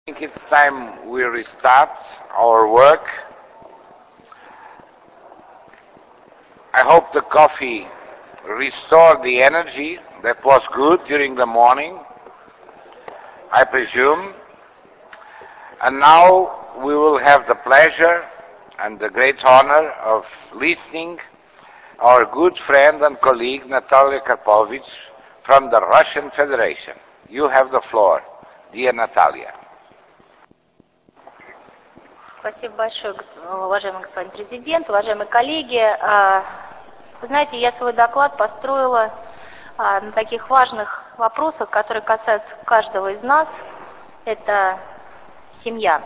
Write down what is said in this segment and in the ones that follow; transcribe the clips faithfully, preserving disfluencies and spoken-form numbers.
I think it's time we restart our work. I hope the coffee restored the energy that was good during the morning, I presume. And now we will have the pleasure and the great honor of listening our good friend and colleague Natalia Karpovich from the Russian Federation. You have the floor, dear Natalia. Спасибо большое, уважаемый господин президент, уважаемые коллеги. Вы знаете, я свой доклад построила на таких важных вопросах, которые касаются каждого из нас. Это семья.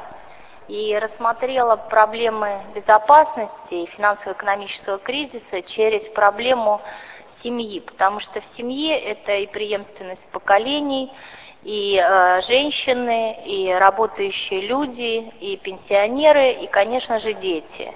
И рассмотрела проблемы безопасности и финансово-экономического кризиса через проблему семьи, потому что в семье это и преемственность поколений, и э, женщины, и работающие люди, и пенсионеры, и, конечно же, дети.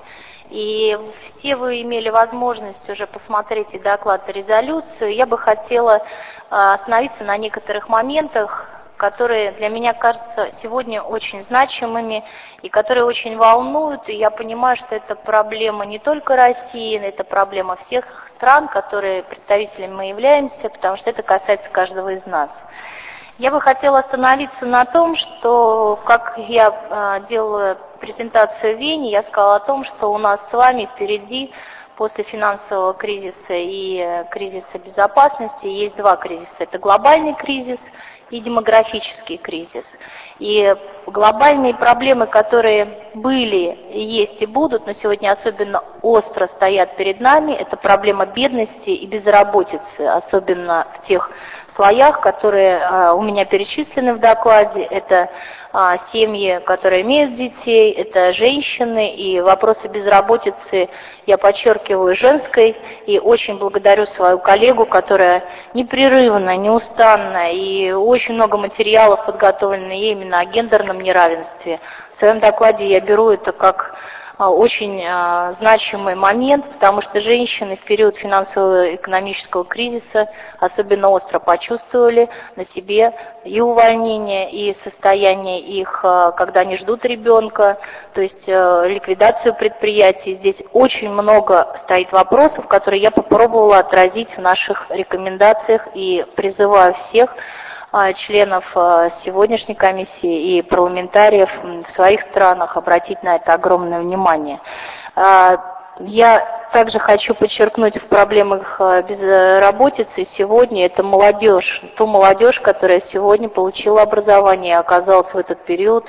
И все вы имели возможность уже посмотреть и доклад, и резолюцию. Я бы хотела э, остановиться на некоторых моментах, которые для меня кажутся сегодня очень значимыми и которые очень волнуют. И я понимаю, что это проблема не только России, это проблема всех стран, которые представителями мы являемся, потому что это касается каждого из нас. Я бы хотела остановиться на том, что, как я э, делала презентацию в Вене, я сказала о том, что у нас с вами впереди после финансового кризиса и э, кризиса безопасности есть два кризиса. Это глобальный кризис и демографический кризис. И глобальные проблемы, которые были, есть и будут, но сегодня особенно остро стоят перед нами, это проблема бедности и безработицы, особенно в тех слоях, которые а, у меня перечислены в докладе. Это а, семьи, которые имеют детей, это женщины, и вопросы безработицы я подчеркиваю женской, и очень благодарю свою коллегу, которая непрерывно, неустанно, и очень много материалов подготовлено ей именно о гендерном неравенстве. В своем докладе я беру это как очень а, значимый момент, потому что женщины в период финансово-экономического кризиса особенно остро почувствовали на себе и увольнение, и состояние их, а, когда они ждут ребенка, то есть а, ликвидацию предприятий. Здесь очень много стоит вопросов, которые я попробовала отразить в наших рекомендациях и призываю всех членов сегодняшней комиссии и парламентариев в своих странах обратить на это огромное внимание. Я также хочу подчеркнуть в проблемах безработицы сегодня это молодежь, ту молодежь, которая сегодня получила образование и оказалась в этот период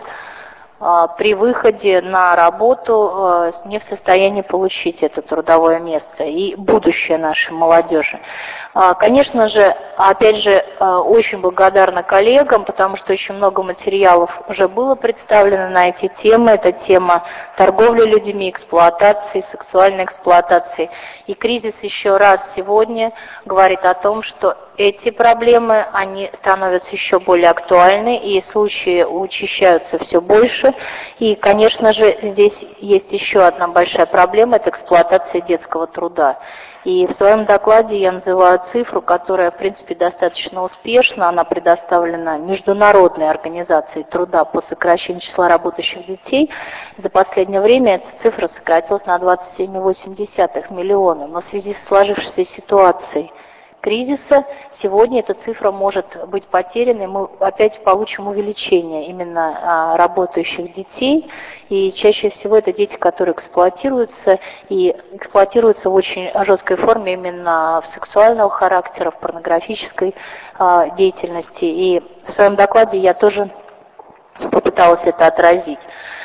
при выходе на работу не в состоянии получить это трудовое место и будущее нашей молодежи. Конечно же, опять же, очень благодарна коллегам, потому что очень много материалов уже было представлено на эти темы. Это тема торговли людьми, эксплуатации, сексуальной эксплуатации. И кризис еще раз сегодня говорит о том, что эти проблемы, они становятся еще более актуальны, и случаи учащаются все больше. И, конечно же, здесь есть еще одна большая проблема – это эксплуатация детского труда. И в своем докладе я называю цифру, которая, в принципе, достаточно успешна. Она предоставлена Международной организацией труда по сокращению числа работающих детей. За последнее время эта цифра сократилась на двадцать семь целых восемь десятых миллиона. Но в связи с сложившейся ситуацией кризиса сегодня эта цифра может быть потеряна, и мы опять получим увеличение именно а, работающих детей, и чаще всего это дети, которые эксплуатируются, и эксплуатируются в очень жесткой форме именно в сексуального характера, в порнографической а, деятельности, и в своем докладе я тоже попыталась это отразить.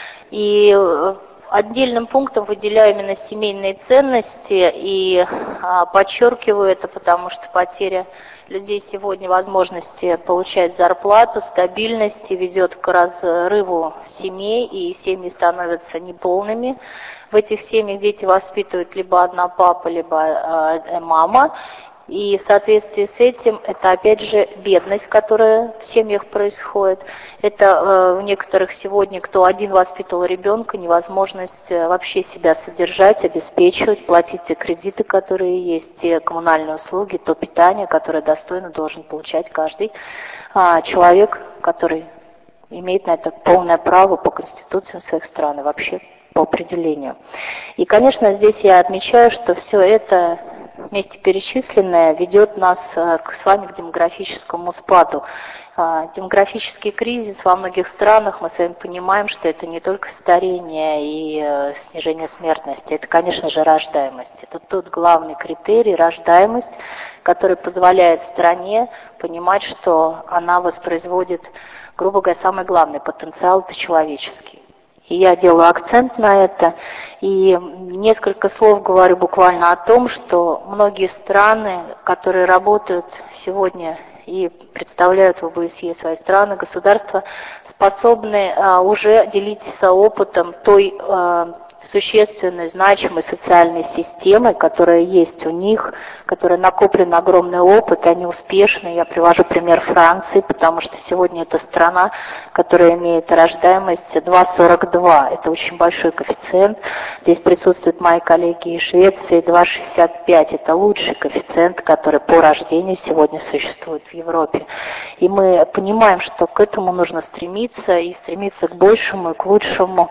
И отдельным пунктом выделяю именно семейные ценности и а, подчеркиваю это, потому что потеря людей сегодня возможности получать зарплату, стабильности ведет к разрыву семей, и семьи становятся неполными. В этих семьях дети воспитывают либо одна папа, либо а, мама. И в соответствии с этим это опять же бедность, которая в семьях происходит. Это э, в некоторых сегодня, кто один воспитывал ребенка, невозможность э, вообще себя содержать, обеспечивать, платить те кредиты, которые есть, те коммунальные услуги, то питание, которое достойно должен получать каждый э, человек, который имеет на это полное право по конституциям своих стран и вообще по определению. И, конечно, здесь я отмечаю, что все это вместе перечисленное ведет нас с вами к демографическому спаду. Демографический кризис во многих странах, мы с вами понимаем, что это не только старение и снижение смертности, это, конечно же, рождаемость. Это тот главный критерий, рождаемость, который позволяет стране понимать, что она воспроизводит, грубо говоря, самый главный потенциал – это человеческий. И я делаю акцент на это, и несколько слов говорю буквально о том, что многие страны, которые работают сегодня и представляют в ОБСЕ свои страны, государства, способны а, уже делиться опытом той а, существенной, значимой социальной системы, которая есть у них, которая накоплен огромный опыт, они успешны. Я привожу пример Франции, потому что сегодня это страна, которая имеет рождаемость два целых сорок два. Это очень большой коэффициент. Здесь присутствуют мои коллеги из Швеции, два целых шестьдесят пять. Это лучший коэффициент, который по рождению сегодня существует в Европе. И мы понимаем, что к этому нужно стремиться, и стремиться к большему, и к лучшему.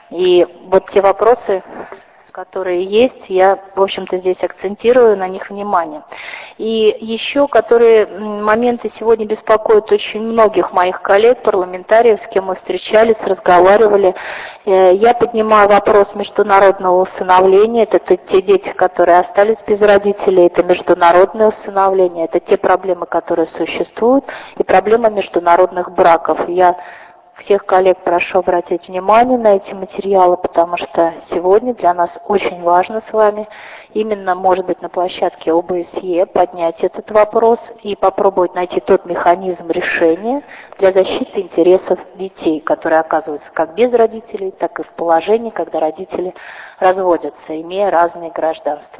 И вот те вопросы, которые есть, я, в общем-то, здесь акцентирую на них внимание. И еще, которые моменты сегодня беспокоят очень многих моих коллег, парламентариев, с кем мы встречались, разговаривали. Я поднимаю вопрос международного усыновления. Это те дети, которые остались без родителей, это международное усыновление, это те проблемы, которые существуют, и проблема международных браков. Я всех коллег прошу обратить внимание на эти материалы, потому что сегодня для нас очень важно с вами именно, может быть, на площадке ОБСЕ поднять этот вопрос и попробовать найти тот механизм решения для защиты интересов детей, которые оказываются как без родителей, так и в положении, когда родители разводятся, имея разные гражданства.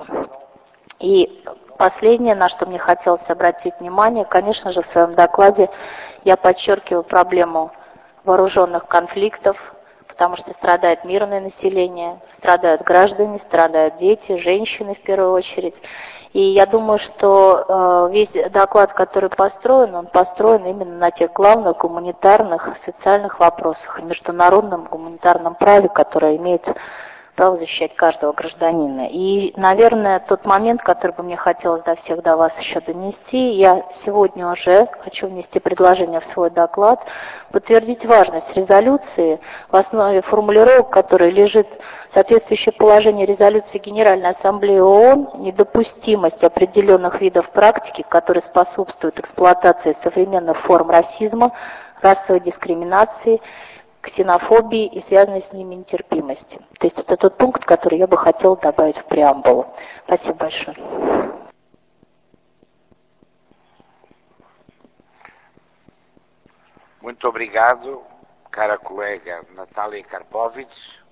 И последнее, на что мне хотелось обратить внимание, конечно же, в своем докладе я подчеркиваю проблему вооруженных конфликтов, потому что страдает мирное население, страдают граждане, страдают дети, женщины в первую очередь. И я думаю, что э, весь доклад, который построен, он построен именно на тех главных гуманитарных, социальных вопросах и международном гуманитарном праве, которое имеет право защищать каждого гражданина. И, наверное, тот момент, который бы мне хотелось до всех до вас еще донести, я сегодня уже хочу внести предложение в свой доклад, подтвердить важность резолюции, в основе формулировок, которой лежит соответствующее положение резолюции Генеральной Ассамблеи ООН, недопустимость определенных видов практики, которые способствуют эксплуатации современных форм расизма, расовой дискриминации, ксенофобии и связанной с ними нетерпимости. То есть это тот пункт, который я бы хотела добавить в преамбулу. Спасибо большое. Muito obrigado, cara colega Natália Karpovich.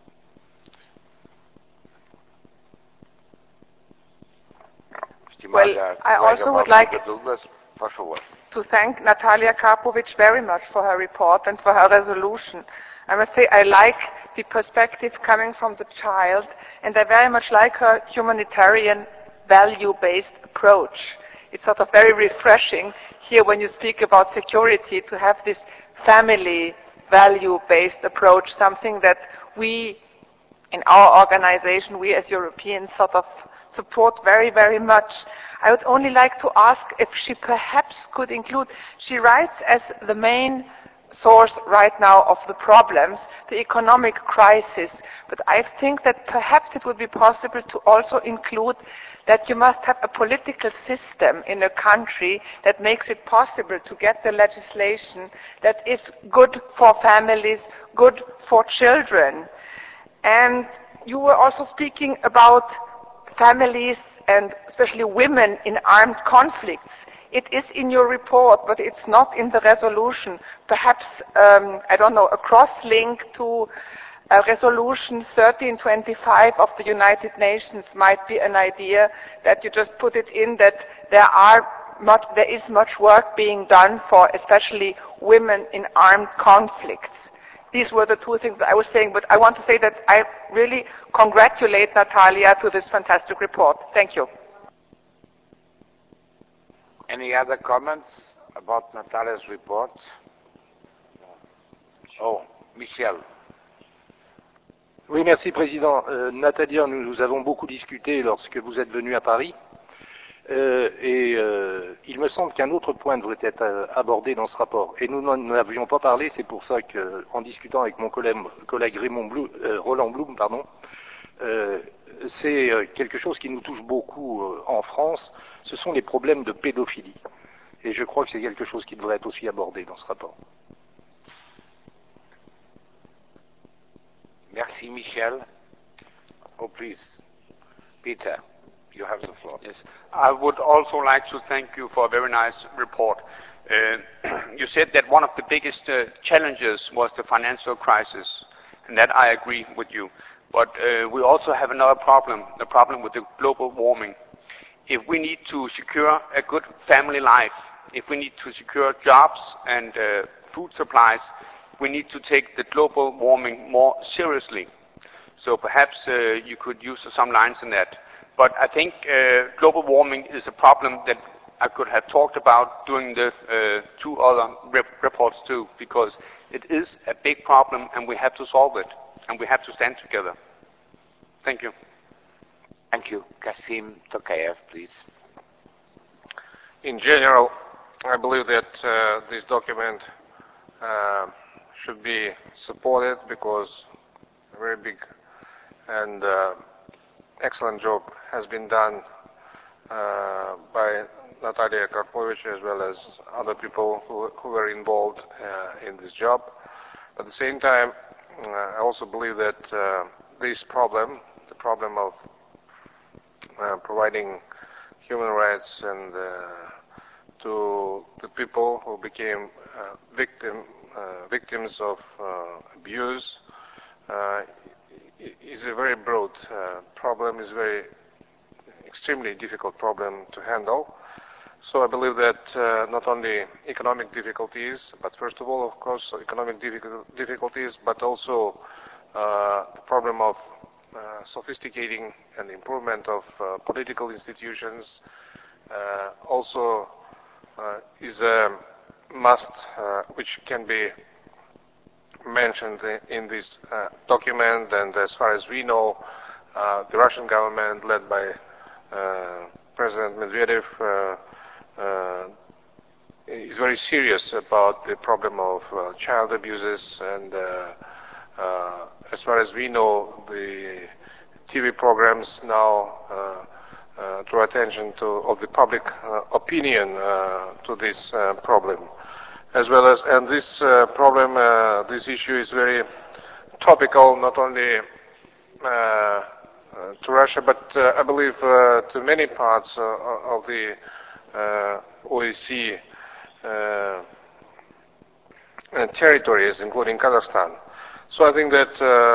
Well, I also would like to thank Natalia Karpovich very much for her report and for her resolution. I must say I like the perspective coming from the child, and I very much like her humanitarian value-based approach. It's sort of very refreshing here when you speak about security to have this family value-based approach, something that we in our organization, we as Europeans sort of support very, very much. I would only like to ask if she perhaps could include, she writes as the main source right now of the problems, the economic crisis, but I think that perhaps it would be possible to also include that you must have a political system in a country that makes it possible to get the legislation that is good for families, good for children. And you were also speaking about families and especially women in armed conflicts. It is in your report, but it's not in the resolution. Perhaps, um, I don't know, a cross-link to uh, resolution thirteen twenty-five of the United Nations might be an idea that you just put it in that there are much, there is much work being done for especially women in armed conflicts. These were the two things that I was saying, but I want to say that I really congratulate Natalia to this fantastic report. Thank you. Any other comments about Natalia's report? Oh, Michel. Oui, merci Président. Euh, Natalia, nous, nous avons beaucoup discuté lorsque vous êtes venu à Paris. Euh, et euh, il me semble qu'un autre point devrait être euh, abordé dans ce rapport. Et nous n'en avions pas parlé, c'est pour ça qu'en discutant avec mon collègue, collègue Raymond Blum, euh, Roland Blum, pardon, euh, c'est euh, quelque chose qui nous touche beaucoup euh, en France, ce sont les problèmes de pédophilie. Et je crois que c'est quelque chose qui devrait être aussi abordé dans ce rapport. Merci, Michel. Oh, please. Peter, you have the floor. Yes. I would also like to thank you for a very nice report. Uh, you said that one of the biggest uh, challenges was the financial crisis, and that I agree with you. But uh, we also have another problem, the problem with the global warming. If we need to secure a good family life, if we need to secure jobs and uh, food supplies, we need to take the global warming more seriously. So perhaps uh, you could use some lines in that. But I think uh, global warming is a problem that I could have talked about during the uh, two other rep reports too, because it is a big problem and we have to solve it, and we have to stand together. Thank you. Thank you. Kasim Tokayev, please. In general, I believe that uh, this document uh, should be supported because a very big and uh, excellent job has been done uh, by Natalia Karpovich as well as other people who, who were involved uh, in this job. At the same time, uh, I also believe that uh, this problem, the problem of uh, providing human rights and uh, to the people who became uh, victim, uh, victims of uh, abuse, uh, is a very broad uh, problem, is a very extremely difficult problem to handle. So I believe that uh, not only economic difficulties, but first of all, of course, economic difficulties, but also uh, the problem of uh, sophisticating and improvement of uh, political institutions uh, also uh, is a must uh, which can be mentioned in this uh, document. And as far as we know, uh, the Russian government led by uh, President Medvedev uh, uh, is very serious about the problem of uh, child abuses, and uh, uh, as far as we know, the T V programs now uh, uh, draw attention to of the public uh, opinion uh, to this uh, problem, as well as and this uh, problem, uh, this issue is very topical, not only uh, uh, to Russia, but uh, I believe uh, to many parts uh, of the uh, O E C uh, territories, including Kazakhstan. So I think that,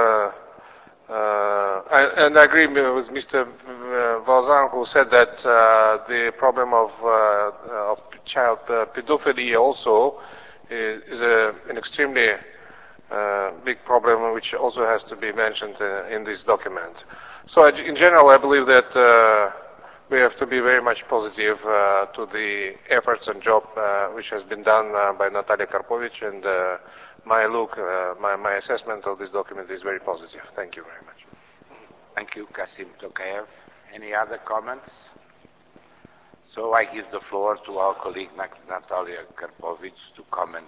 uh, uh, I, and I agree with Mister Valzan, who said that uh, the problem of, uh, of child uh, pedophilia also is, is a, an extremely uh, big problem, which also has to be mentioned uh, in this document. So I, in general, I believe that uh, we have to be very much positive uh, to the efforts and job uh, which has been done uh, by Natalia Karpovich, and uh, my look, uh, my, my assessment of this document is very positive. Thank you very much. Thank you, Kasim Tokayev. Any other comments? So I give the floor to our colleague Natalia Karpovich to comment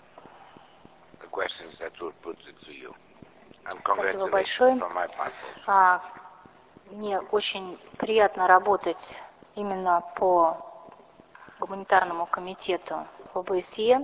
the questions that were put to you. And congratulations from my part. Мне очень приятно работать именно по гуманитарному комитету о бэ эс е.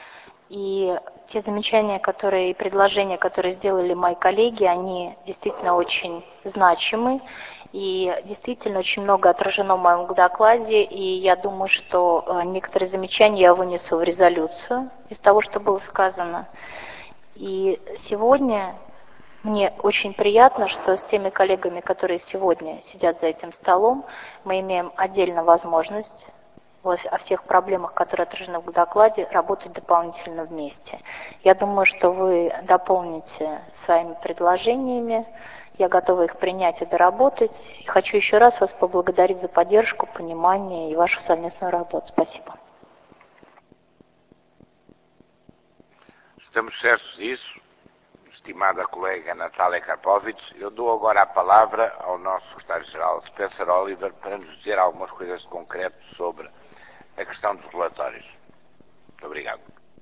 И те замечания, которые, и предложения, которые сделали мои коллеги, они действительно очень значимы. И действительно очень много отражено в моем докладе. И я думаю, что некоторые замечания я вынесу в резолюцию из того, что было сказано. И сегодня мне очень приятно, что с теми коллегами, которые сегодня сидят за этим столом, мы имеем отдельно возможность о всех проблемах, которые отражены в докладе, работать дополнительно вместе. Я думаю, что вы дополните своими предложениями. Я готова их принять и доработать. И хочу еще раз вас поблагодарить за поддержку, понимание и вашу совместную работу. Спасибо. Estamos certos disso, estimada colega Natália Karpovich. Eu dou agora a palavra ao nosso secretário-geral, Spencer Oliver, para nos dizer algumas coisas de concreto sobre a questão dos relatórios. Muito obrigado.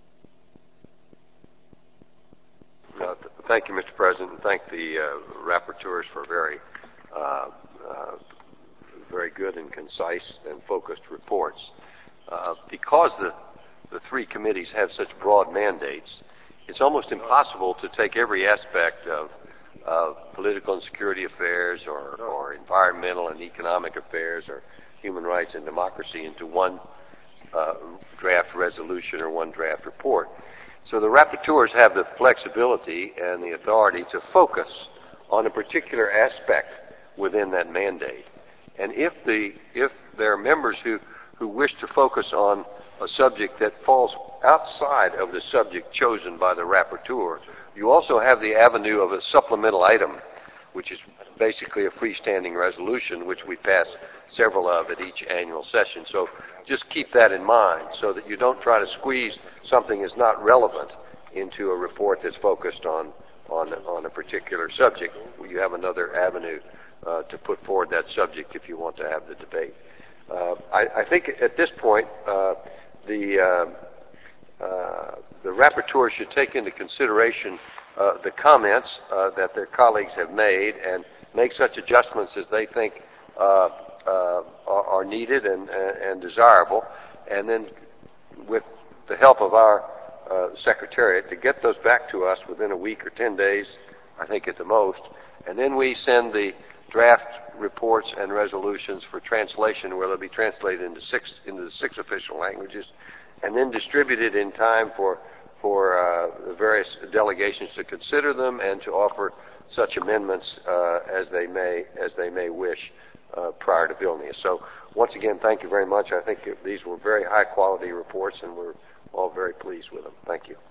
Uh, th thank you, Mister President, and thank the uh, rapporteurs for very, uh, uh, very good and concise and focused reports. Uh, because the, the three committees have such broad mandates, it's almost impossible to take every aspect of, of political and security affairs or, or environmental and economic affairs or human rights and democracy into one uh, draft resolution or one draft report. So the rapporteurs have the flexibility and the authority to focus on a particular aspect within that mandate. And if, the, if there are members who, who wish to focus on a subject that falls outside of the subject chosen by the rapporteur, you also have the avenue of a supplemental item, which is basically a freestanding resolution, which we pass several of at each annual session. So just keep that in mind so that you don't try to squeeze something that's not relevant into a report that's focused on, on, on a particular subject. You have another avenue uh, to put forward that subject if you want to have the debate. Uh, I, I think at this point, uh, the, uh, uh, the rapporteur should take into consideration uh, the comments uh, that their colleagues have made and make such adjustments as they think uh, uh, are, are needed and, uh, and desirable, and then with the help of our uh, Secretariat to get those back to us within a week or ten days, I think at the most, and then we send the draft reports and resolutions for translation, where they'll be translated into six into the six official languages, and then distributed in time for for uh, the various delegations to consider them and to offer such amendments uh, as they may as they may wish uh, prior to Vilnius. So once again, thank you very much. I think these were very high quality reports, and we're all very pleased with them. Thank you.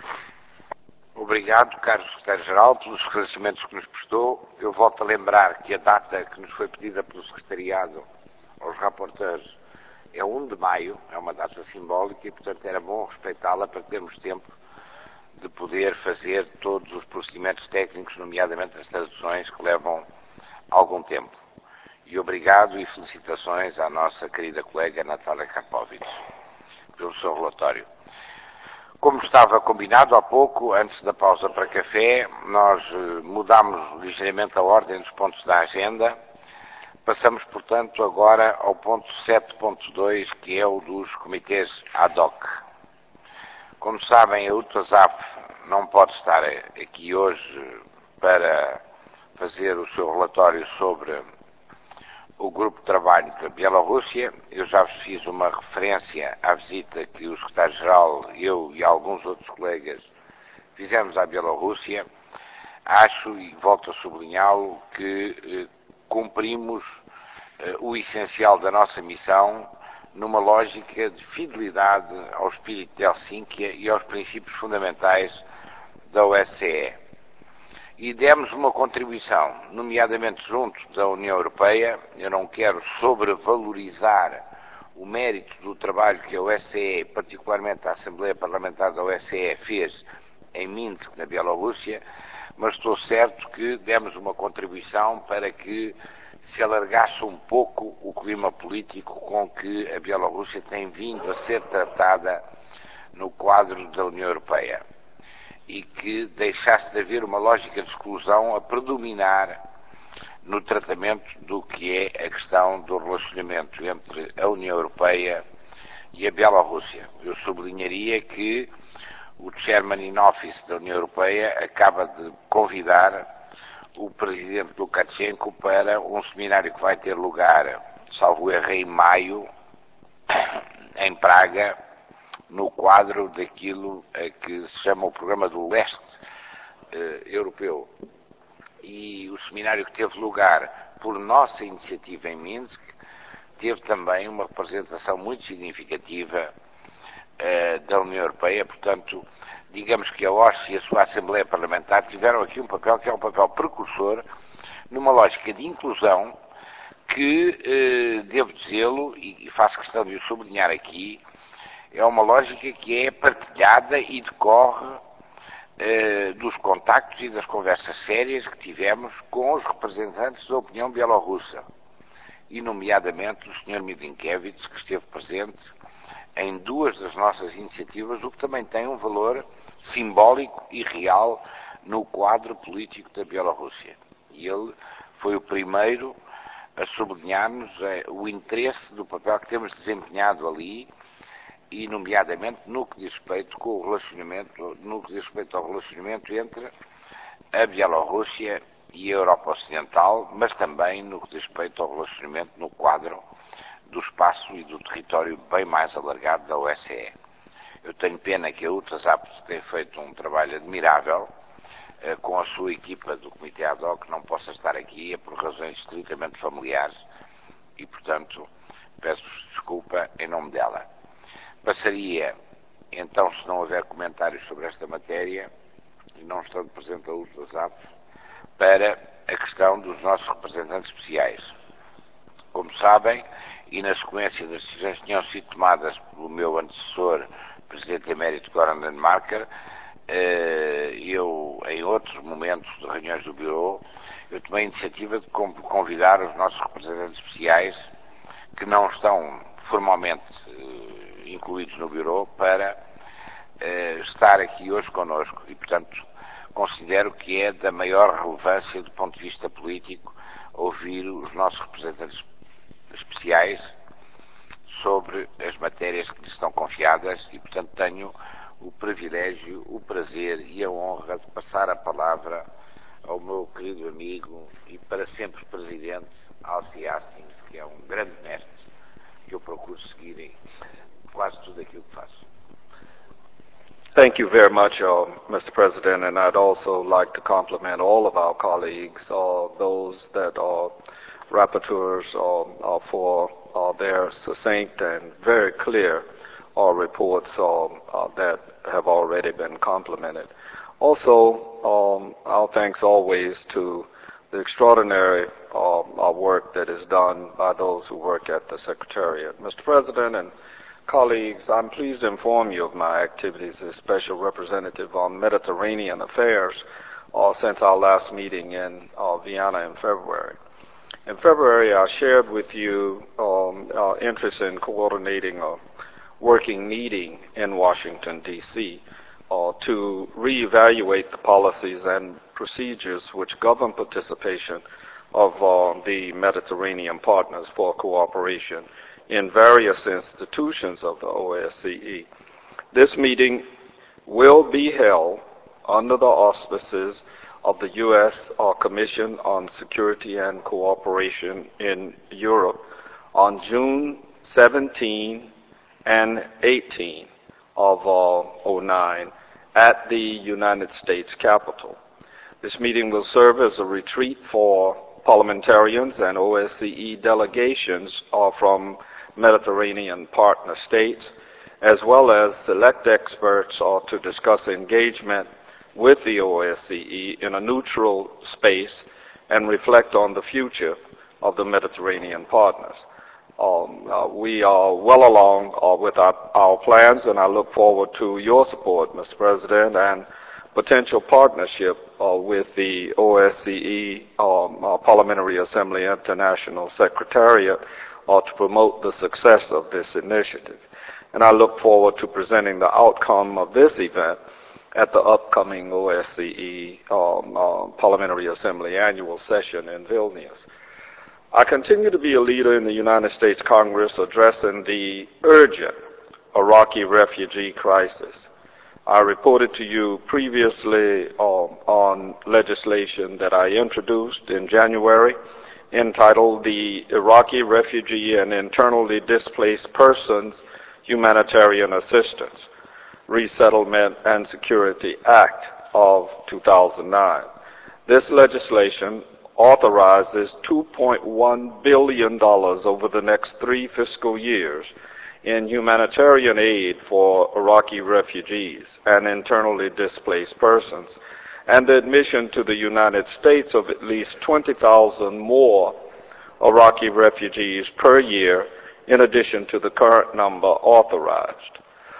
Obrigado, caro secretário-geral, pelos esclarecimentos que nos prestou. Eu volto a lembrar que a data que nos foi pedida pelo secretariado aos rapporteurs é um de maio, é uma data simbólica e, portanto, era bom respeitá-la para termos tempo de poder fazer todos os procedimentos técnicos, nomeadamente as traduções, que levam algum tempo. E obrigado e felicitações à nossa querida colega Natália Karpovich pelo seu relatório. Como estava combinado há pouco, antes da pausa para café, nós mudámos ligeiramente a ordem dos pontos da agenda. Passamos, portanto, agora ao ponto sete ponto dois, que é o dos comitês ad hoc. Como sabem, a UTASAF não pode estar aqui hoje para fazer o seu relatório sobre o grupo de trabalho da Bielorrússia. Eu já vos fiz uma referência à visita que o secretário-geral, eu e alguns outros colegas fizemos à Bielorrússia. Acho, e volto a sublinhá-lo, que eh, cumprimos eh, o essencial da nossa missão numa lógica de fidelidade ao espírito de Helsínquia e aos princípios fundamentais da O S C E. E demos uma contribuição, nomeadamente junto da União Europeia. Eu não quero sobrevalorizar o mérito do trabalho que a O S C E, particularmente a Assembleia Parlamentar da O S C E, fez em Minsk, na Bielorrússia, mas estou certo que demos uma contribuição para que se alargasse um pouco o clima político com que a Bielorrússia tem vindo a ser tratada no quadro da União Europeia, e que deixasse de haver uma lógica de exclusão a predominar no tratamento do que é a questão do relacionamento entre a União Europeia e a Bielorrússia. Eu sublinharia que o Chairman in Office da União Europeia acaba de convidar o Presidente Lukashenko para um seminário que vai ter lugar, salvo erro, em maio, em Praga, no quadro daquilo que se chama o Programa do Leste eh, Europeu. E o seminário que teve lugar por nossa iniciativa em Minsk teve também uma representação muito significativa eh, da União Europeia. Portanto, digamos que a O S C e a sua Assembleia Parlamentar tiveram aqui um papel que é um papel precursor numa lógica de inclusão que, eh, devo dizê-lo, e faço questão de o sublinhar aqui, é uma lógica que é partilhada e decorre eh, dos contactos e das conversas sérias que tivemos com os representantes da opinião bielorrussa, e nomeadamente o senhor Milinkevich, que esteve presente em duas das nossas iniciativas, o que também tem um valor simbólico e real no quadro político da Bielorrússia. E ele foi o primeiro a sublinhar-nos eh, o interesse do papel que temos desempenhado ali, e nomeadamente no que diz respeito com o relacionamento, no que diz respeito ao relacionamento entre a Bielorrússia e a Europa Ocidental, mas também no que diz respeito ao relacionamento no quadro do espaço e do território bem mais alargado da O S C E. Eu tenho pena que a UTASAP tenha feito um trabalho admirável eh, com a sua equipa do Comitê Ad Hoc, não possa estar aqui, é por razões estritamente familiares e, portanto, peço desculpa em nome dela. Passaria, então, se não houver comentários sobre esta matéria, e não estando presente a UTASAP, para a questão dos nossos representantes especiais. Como sabem, e na sequência das decisões que tinham sido tomadas pelo meu antecessor, Presidente Emérito Göran Lennmarker, eu, em outros momentos de reuniões do Bureau, eu tomei a iniciativa de convidar os nossos representantes especiais, que não estão formalmente incluídos no Bureau, para estar aqui hoje connosco. E, portanto, considero que é da maior relevância do ponto de vista político ouvir os nossos representantes especiais sobre as matérias que lhes estão confiadas e, portanto, tenho o privilégio, o prazer e a honra de passar a palavra ao meu querido amigo e para sempre presidente Alcee Hastings, que é um grande mestre que eu procuro seguir em quase tudo aquilo que faço. Thank you very much, uh, Mister President, and I'd also like to compliment all of our colleagues, uh, those that are rapporteurs uh, uh, for uh, their succinct and very clear uh, reports uh, uh, that have already been complimented. Also, um, our thanks always to the extraordinary uh, uh, work that is done by those who work at the Secretariat. Mister President and colleagues, I'm pleased to inform you of my activities as Special Representative on Mediterranean Affairs uh, since our last meeting in uh, Vienna in February. In February, I shared with you um, our interest in coordinating a working meeting in Washington, D C uh, to reevaluate the policies and procedures which govern participation of uh, the Mediterranean partners for cooperation in various institutions of the O S C E. This meeting will be held under the auspices of the U S uh, Commission on Security and Cooperation in Europe on June seventeenth and eighteenth of uh, oh nine at the United States Capitol. This meeting will serve as a retreat for parliamentarians and O S C E delegations uh, from Mediterranean partner states, as well as select experts uh, to discuss engagement with the O S C E in a neutral space and reflect on the future of the Mediterranean partners. Um, uh, we are well along uh, with our, our plans, and I look forward to your support, Mister President, and potential partnership uh, with the O S C E um, uh, Parliamentary Assembly International Secretariat uh, to promote the success of this initiative. And I look forward to presenting the outcome of this event at the upcoming O S C E um, uh, Parliamentary Assembly annual session in Vilnius. I continue to be a leader in the United States Congress addressing the urgent Iraqi refugee crisis. I reported to you previously um, on legislation that I introduced in January entitled the Iraqi Refugee and Internally Displaced Persons Humanitarian Assistance, Resettlement and Security Act of two thousand nine. This legislation authorizes two point one billion dollars over the next three fiscal years in humanitarian aid for Iraqi refugees and internally displaced persons, and the admission to the United States of at least twenty thousand more Iraqi refugees per year, in addition to the current number authorized.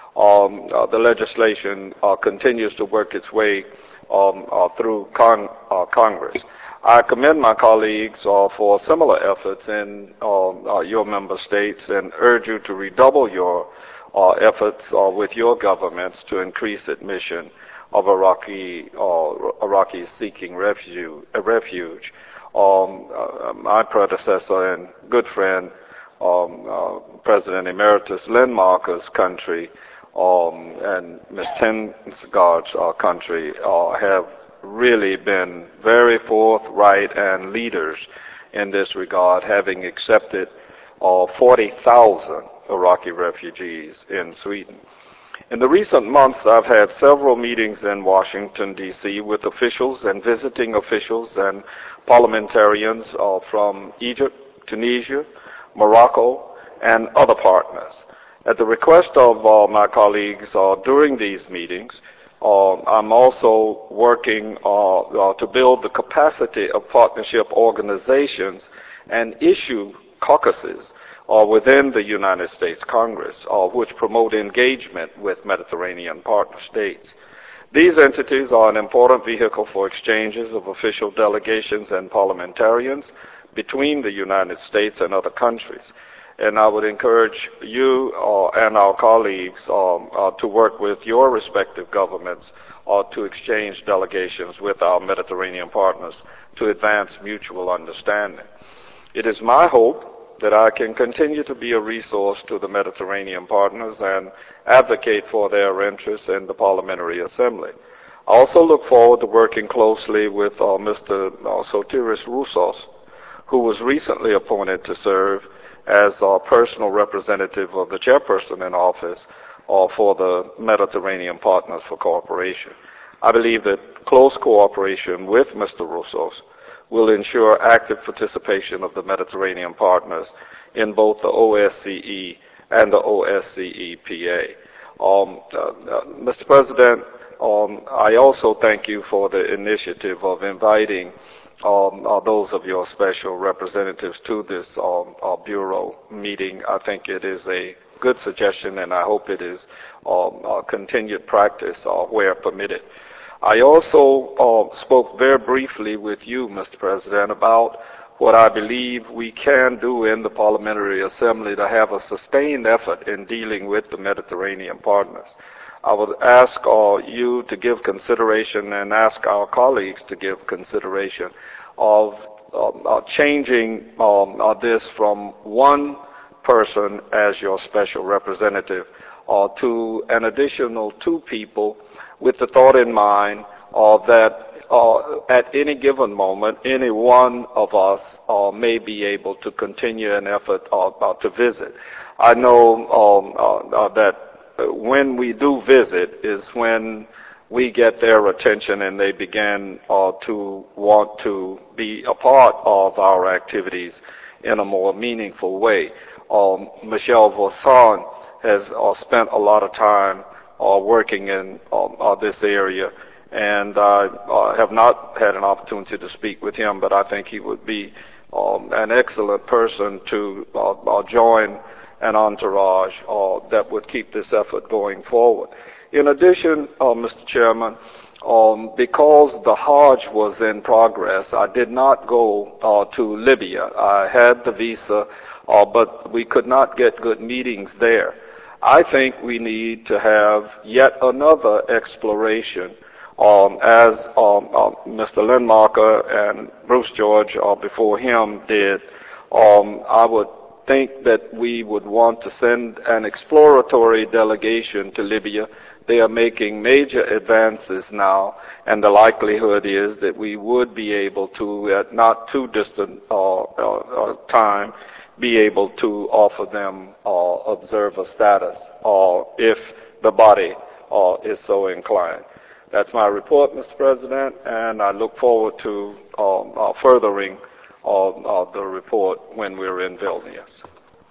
um, uh, the legislation uh, continues to work its way um, uh, through con uh, Congress. I commend my colleagues uh, for similar efforts in uh, uh, your member states and urge you to redouble your uh, efforts uh, with your governments to increase admission of Iraqi, uh, Iraqis seeking refuge. Uh, refuge. Um, uh, my predecessor and good friend, um, uh, President Emeritus Lindmarker's country um, and Miz Tensgaard's uh, country uh, have really been very forthright and leaders in this regard, having accepted uh, forty thousand Iraqi refugees in Sweden. In the recent months, I've had several meetings in Washington, D C with officials and visiting officials and parliamentarians uh, from Egypt, Tunisia, Morocco, and other partners. At the request of uh, my colleagues uh, during these meetings, uh, I'm also working uh, uh, to build the capacity of partnership organizations and issue caucuses uh, within the United States Congress, uh, which promote engagement with Mediterranean partner states. These entities are an important vehicle for exchanges of official delegations and parliamentarians between the United States and other countries. And I would encourage you uh, and our colleagues um, uh, to work with your respective governments uh, to exchange delegations with our Mediterranean partners to advance mutual understanding. It is my hope that I can continue to be a resource to the Mediterranean partners and advocate for their interests in the Parliamentary Assembly. I also look forward to working closely with uh, Mister Uh, Sotiris Roussos, who was recently appointed to serve as our personal representative of the chairperson in office uh, for the Mediterranean Partners for Cooperation. I believe that close cooperation with Mister Roussos will ensure active participation of the Mediterranean partners in both the O S C E and the O S C E P A. Um, uh, uh, Mister President, um, I also thank you for the initiative of inviting Um, uh, those of your special representatives to this um, uh, Bureau meeting. I think it is a good suggestion, and I hope it is um, uh, continued practice uh, where permitted. I also uh, spoke very briefly with you, Mister President, about what I believe we can do in the Parliamentary Assembly to have a sustained effort in dealing with the Mediterranean partners. I would ask uh, you to give consideration and ask our colleagues to give consideration of uh, uh, changing um, uh, this from one person as your special representative uh, to an additional two people with the thought in mind uh, that uh, at any given moment, any one of us uh, may be able to continue an effort uh, uh, to visit. I know um, uh, uh, that when we do visit is when we get their attention and they begin uh, to want to be a part of our activities in a more meaningful way. Um, Michel Vaussan has uh, spent a lot of time uh, working in um, uh, this area, and I uh, have not had an opportunity to speak with him, but I think he would be um, an excellent person to uh, uh, join an entourage uh, that would keep this effort going forward. In addition, uh, Mister Chairman, um, because the Hajj was in progress, I did not go uh, to Libya. I had the visa, uh, but we could not get good meetings there. I think we need to have yet another exploration, um, as um, uh, Mister Lindmarker and Bruce George uh, before him did. Um, I would think that we would want to send an exploratory delegation to Libya. They are making major advances now, and the likelihood is that we would be able to, at not too distant uh, uh, time, be able to offer them uh, observer status uh, if the body uh, is so inclined. That's my report, Mister President, and I look forward to um, uh, furthering of, of the report when we're in Vilnius.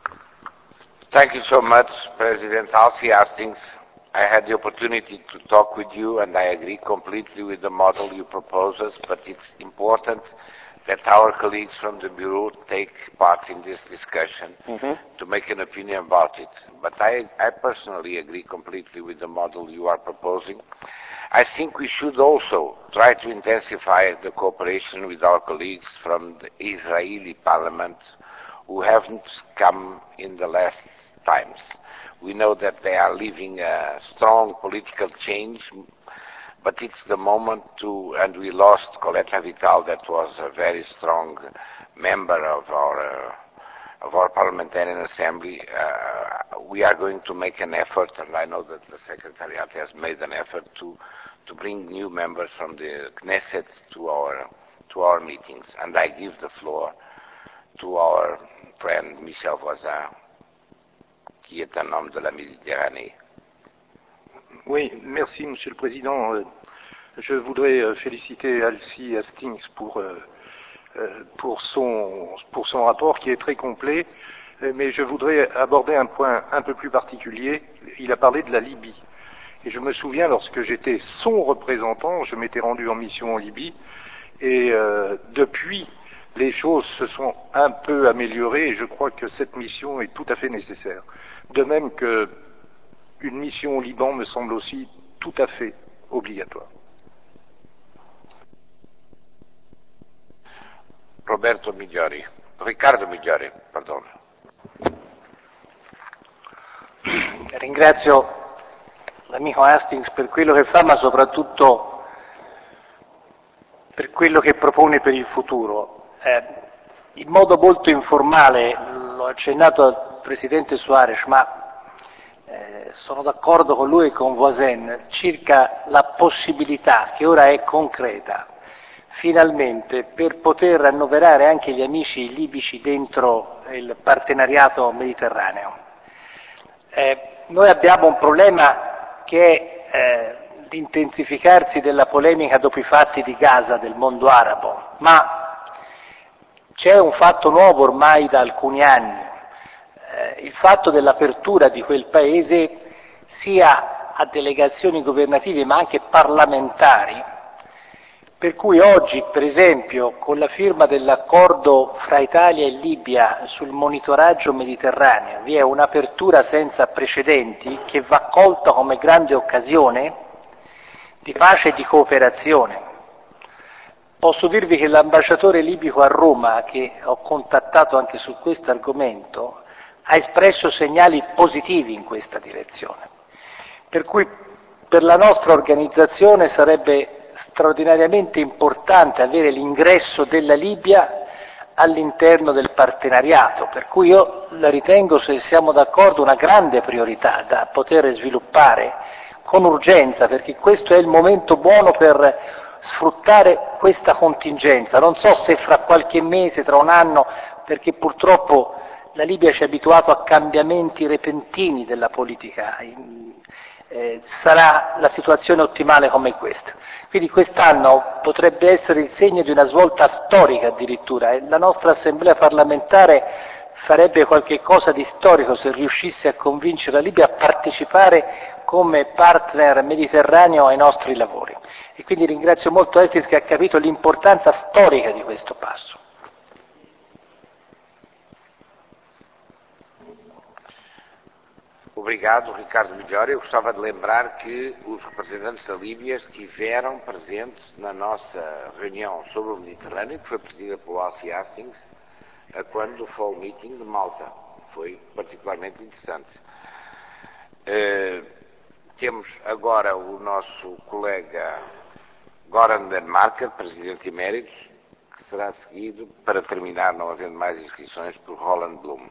Thank you so much, President Halsey Hastings. I had the opportunity to talk with you, and I agree completely with the model you propose us, but it's important that our colleagues from the Bureau take part in this discussion mm-hmm. to make an opinion about it. But I, I personally agree completely with the model you are proposing. I think we should also try to intensify the cooperation with our colleagues from the Israeli parliament who haven't come in the last times. We know that they are living a strong political change, but it's the moment to, and we lost Coletta Vital, that was a very strong member of our uh, of our parliamentarian assembly. Uh, we are going to make an effort, and I know that the Secretariat has made an effort to to bring new members from the Knesset to our to our meetings. And I give the floor to our friend Michel Voisin, qui est un homme de la Méditerranée. Oui, merci Monsieur le Président. Je voudrais féliciter Alcy Hastings pour, pour, son, pour son rapport qui est très complet, mais je voudrais aborder un point un peu plus particulier. Il a parlé de la Libye. Et je me souviens, lorsque j'étais son représentant, je m'étais rendu en mission en Libye, et euh, depuis, les choses se sont un peu améliorées, et je crois que cette mission est tout à fait nécessaire. De même que une mission au Liban me semble aussi tout à fait obligatoire. Roberto Migliori, Riccardo Migliori, pardon. Ringrazio l'amico Hastings per quello che fa, ma soprattutto per quello che propone per il futuro. Eh, in modo molto informale, l'ho accennato al Presidente Suarez, ma Eh, sono d'accordo con lui e con Voisin circa la possibilità, che ora è concreta, finalmente, per poter annoverare anche gli amici libici dentro il partenariato mediterraneo. Eh, noi abbiamo un problema che è eh, l'intensificarsi della polemica dopo i fatti di Gaza del mondo arabo, ma c'è un fatto nuovo ormai da alcuni anni. Il fatto dell'apertura di quel paese sia a delegazioni governative ma anche parlamentari, per cui oggi, per esempio, con la firma dell'accordo fra Italia e Libia sul monitoraggio mediterraneo, vi è un'apertura senza precedenti che va colta come grande occasione di pace e di cooperazione. Posso dirvi che l'ambasciatore libico a Roma, che ho contattato anche su questo argomento, ha espresso segnali positivi in questa direzione, per cui per la nostra organizzazione sarebbe straordinariamente importante avere l'ingresso della Libia all'interno del partenariato, per cui io la ritengo, se siamo d'accordo, una grande priorità da poter sviluppare con urgenza, perché questo è il momento buono per sfruttare questa contingenza. Non so se fra qualche mese, tra un anno, perché purtroppo la Libia ci ha abituato a cambiamenti repentini della politica, eh, sarà la situazione ottimale come questa. Quindi quest'anno potrebbe essere il segno di una svolta storica addirittura, e la nostra Assemblea parlamentare farebbe qualche cosa di storico se riuscisse a convincere la Libia a partecipare come partner mediterraneo ai nostri lavori. E quindi ringrazio molto Hastings che ha capito l'importanza storica di questo passo. Obrigado, Ricardo Migliori. Eu gostava de lembrar que os representantes da Líbia estiveram presentes na nossa reunião sobre o Mediterrâneo, que foi presidida pelo Alcy Hastings, quando foi o meeting de Malta. Foi particularmente interessante. Uh, temos agora o nosso colega Goran Denmarker, presidente emérito, que será seguido, para terminar, não havendo mais inscrições, por Roland Bloom.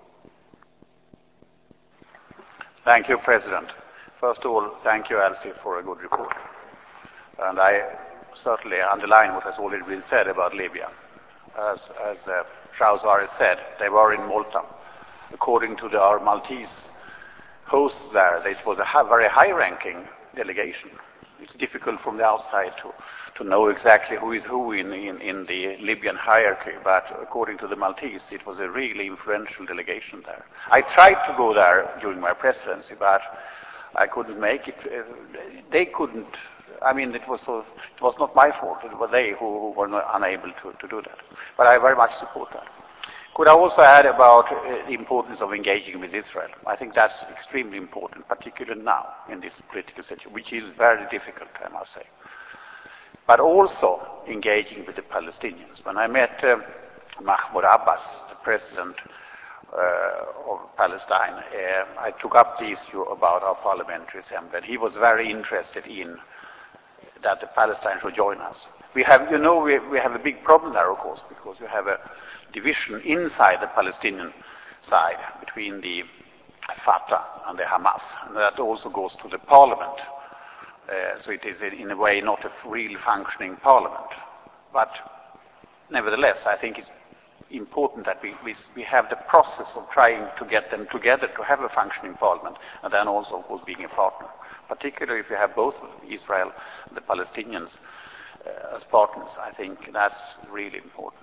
Thank you, President. First of all, thank you, Alcy, for a good report. And I certainly underline what has already been said about Libya. As, as uh, Charles Suarez said, they were in Malta. According to the, our Maltese hosts there, it was a ha- very high-ranking delegation. It's difficult from the outside to, to know exactly who is who in, in, in the Libyan hierarchy, but according to the Maltese, it was a really influential delegation there. I tried to go there during my presidency, but I couldn't make it. They couldn't I mean, it was, so, it was not my fault. It was they who, who were not unable to, to do that. But I very much support that. Could I also add about uh, the importance of engaging with Israel? I think that's extremely important, particularly now in this political situation, which is very difficult, I must say. But also engaging with the Palestinians. When I met uh, Mahmoud Abbas, the president uh, of Palestine, uh, I took up the issue about our parliamentary assembly, and he was very interested in that the Palestinians should join us. We have, you know, we, we have a big problem there, of course, because we have a division inside the Palestinian side between the Fatah and the Hamas, and that also goes to the parliament. Uh, so it is, in a way, not a real functioning parliament. But nevertheless, I think it's important that we, we, we have the process of trying to get them together to have a functioning parliament, and then also, of course, being a partner. Particularly if you have both Israel and the Palestinians uh, as partners, I think that's really important.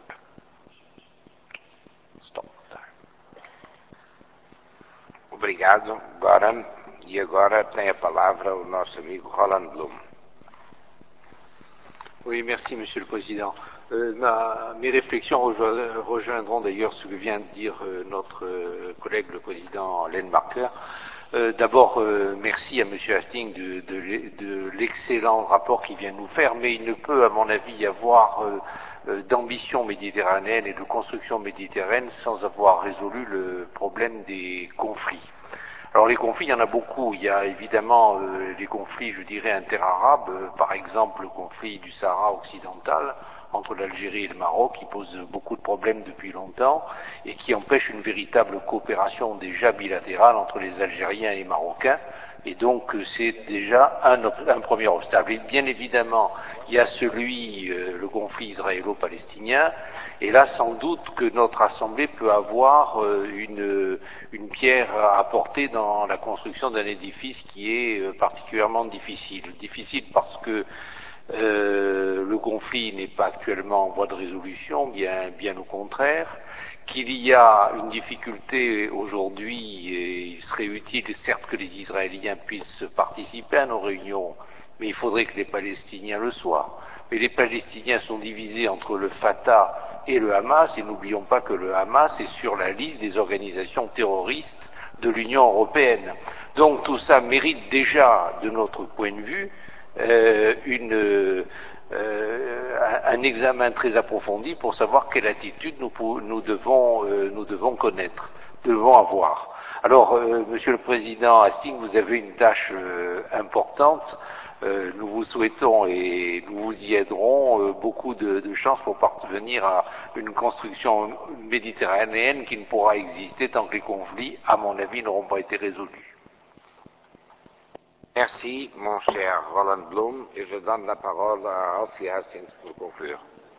Stop there. Obrigado, Goran. E agora tem a palavra o nosso amigo Roland Blum. Oui, merci, Monsieur le Président. Euh, ma, mes réflexions rejo- rejoindront d'ailleurs ce que vient de dire euh, notre euh, collègue, le Président Lenmarker. Euh, D'abord, euh, merci à Monsieur Hastings de, de, de l'excellent rapport qu'il vient de nous faire, mais il ne peut, à mon avis, y avoir euh, euh, d'ambition méditerranéenne et de construction méditerranéenne sans avoir résolu le problème des conflits. Alors les conflits, il y en a beaucoup. Il y a évidemment euh, les conflits, je dirais, interarabes, euh, par exemple le conflit du Sahara occidental entre l'Algérie et le Maroc, qui pose beaucoup de problèmes depuis longtemps et qui empêche une véritable coopération déjà bilatérale entre les Algériens et les Marocains. Et donc c'est déjà un, un premier obstacle. Et bien évidemment, il y a celui, euh, le conflit israélo-palestinien, et là sans doute que notre Assemblée peut avoir euh, une, une pierre à apporter dans la construction d'un édifice qui est euh, particulièrement difficile. Difficile parce que euh, le conflit n'est pas actuellement en voie de résolution, bien, bien au contraire, qu'il y a une difficulté aujourd'hui, et il serait utile certes que les Israéliens puissent participer à nos réunions, mais il faudrait que les Palestiniens le soient. Mais les Palestiniens sont divisés entre le Fatah et le Hamas, et n'oublions pas que le Hamas est sur la liste des organisations terroristes de l'Union européenne. Donc tout ça mérite déjà, de notre point de vue, euh, une... Euh, un, un examen très approfondi pour savoir quelle attitude nous, nous, devons, euh, nous devons connaître, devons avoir. Alors, euh, Monsieur le Président Hastings, vous avez une tâche euh, importante. Euh, nous vous souhaitons et nous vous y aiderons euh, beaucoup de, de chance pour parvenir à une construction méditerranéenne qui ne pourra exister tant que les conflits, à mon avis, n'auront pas été résolus. Merci, mon cher Roland Blum, et je donne la parole à Elsie Hastings pour conclure.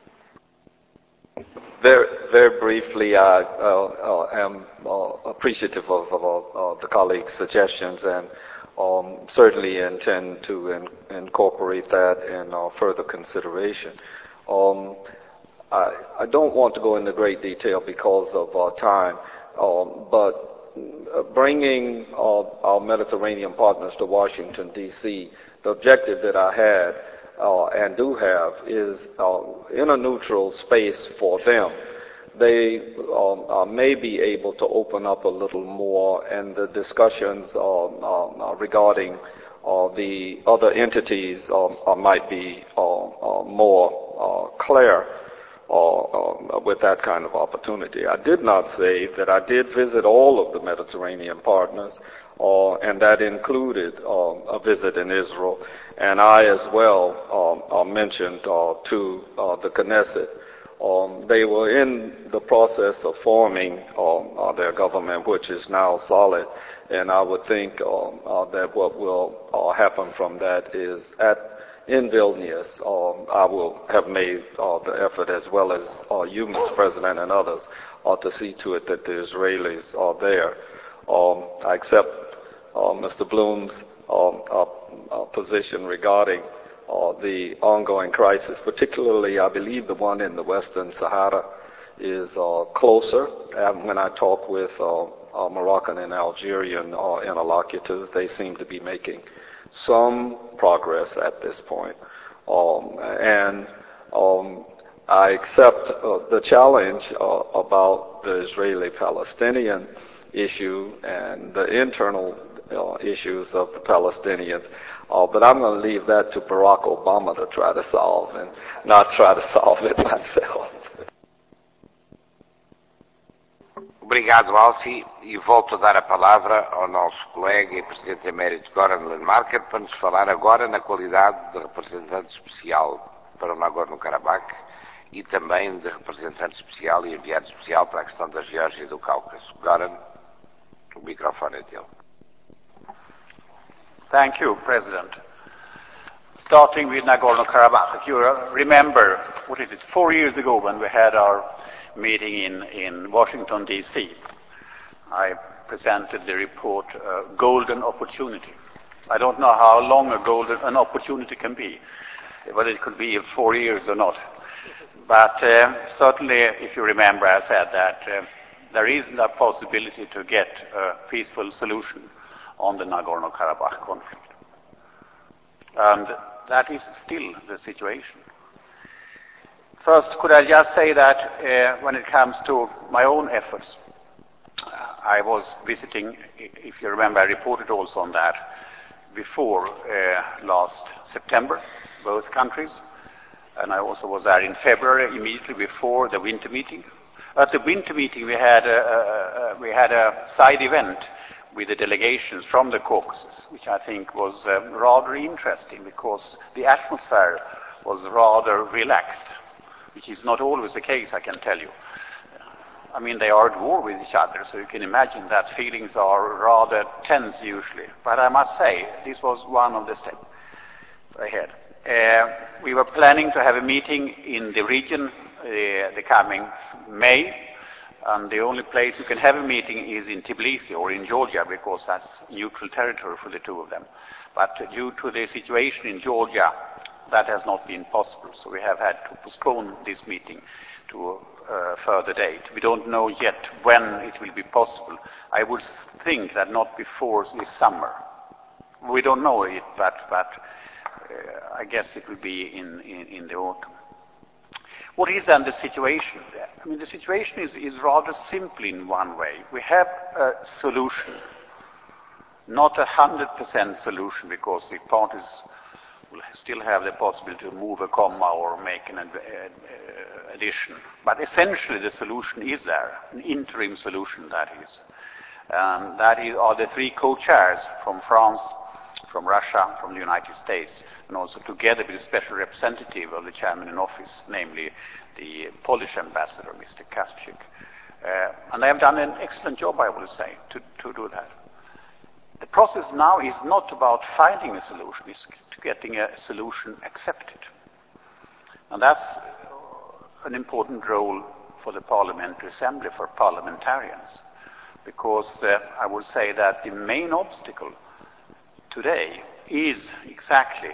Very, very briefly, I uh, uh, am uh, appreciative of, of uh, the colleagues' suggestions and um, certainly intend to in, incorporate that in uh, further consideration. Um, I, I don't want to go into great detail because of uh, time, um, but bringing uh, our Mediterranean partners to Washington, D C, the objective that I had uh, and do have is uh, in a neutral space for them. They um, uh, may be able to open up a little more, and the discussions uh, uh, regarding uh, the other entities uh, uh, might be uh, uh, more uh, clear. Uh, uh, with that kind of opportunity. I did not say that I did visit all of the Mediterranean partners, uh, and that included uh, a visit in Israel. And I as well uh, uh, mentioned uh, to uh, the Knesset. Um, they were in the process of forming um, uh, their government, which is now solid. And I would think um, uh, that what will uh, happen from that is at in Vilnius, um, I will have made uh, the effort, as well as uh, you, Mister President, and others, uh, to see to it that the Israelis are there. Um, I accept uh, Mister Blum's um, uh, uh, position regarding uh, the ongoing crisis, particularly, I believe, the one in the Western Sahara is uh, closer. And when I talk with uh, uh, Moroccan and Algerian uh, interlocutors, they seem to be making some progress at this point. Um, and um, I accept uh, the challenge uh, about the Israeli-Palestinian issue and the internal uh, issues of the Palestinians, uh, but I'm going to leave that to Barack Obama to try to solve and not try to solve it myself. Obrigado, Alci, e volto a dar a palavra ao nosso colega e Presidente Emérito Goran Lenmarker para nos falar agora na qualidade de representante especial para o Nagorno-Karabakh e também de representante especial e enviado especial para a questão da Geórgia e do Cáucaso. Goran, o microfone é teu. Thank you, President. Starting with Nagorno-Karabakh, if you remember, what is it, four years ago when we had our meeting in, in Washington, D C, I presented the report, uh, Golden Opportunity. I don't know how long a golden an opportunity can be, whether it could be four years or not. But uh, certainly, if you remember, I said that uh, there is a possibility to get a peaceful solution on the Nagorno-Karabakh conflict. And that is still the situation. First, could I just say that uh, when it comes to my own efforts, uh, I was visiting, if you remember, I reported also on that before uh, last September, both countries, and I also was there in February, immediately before the winter meeting. At the winter meeting, we had a, a, a, we had a side event with the delegations from the Caucasus, which I think was um, rather interesting because the atmosphere was rather relaxed, which is not always the case, I can tell you. I mean, they are at war with each other, so you can imagine that feelings are rather tense usually. But I must say, this was one of the steps ahead. Uh, we were planning to have a meeting in the region uh, the coming May, and the only place you can have a meeting is in Tbilisi or in Georgia, because that's neutral territory for the two of them. But due to the situation in Georgia, that has not been possible, so we have had to postpone this meeting to a further date. We don't know yet when it will be possible. I would think that not before this summer. We don't know it, but, but uh, I guess it will be in, in, in the autumn. What is then the situation there? I mean, the situation is, is rather simple in one way. We have a solution, not a hundred percent solution, because the parties will still have the possibility to move a comma or make an ad uh, addition. But essentially the solution is there, an interim solution that is. And that is, are the three co-chairs from France, from Russia, from the United States, and also together with a special representative of the chairman in office, namely the Polish ambassador, Mister Kasprzak. Uh, and they have done an excellent job, I would say, to, to do that. The process now is not about finding a solution, it's to getting a solution accepted. And that's an important role for the Parliamentary Assembly, for parliamentarians, because uh, I would say that the main obstacle today is exactly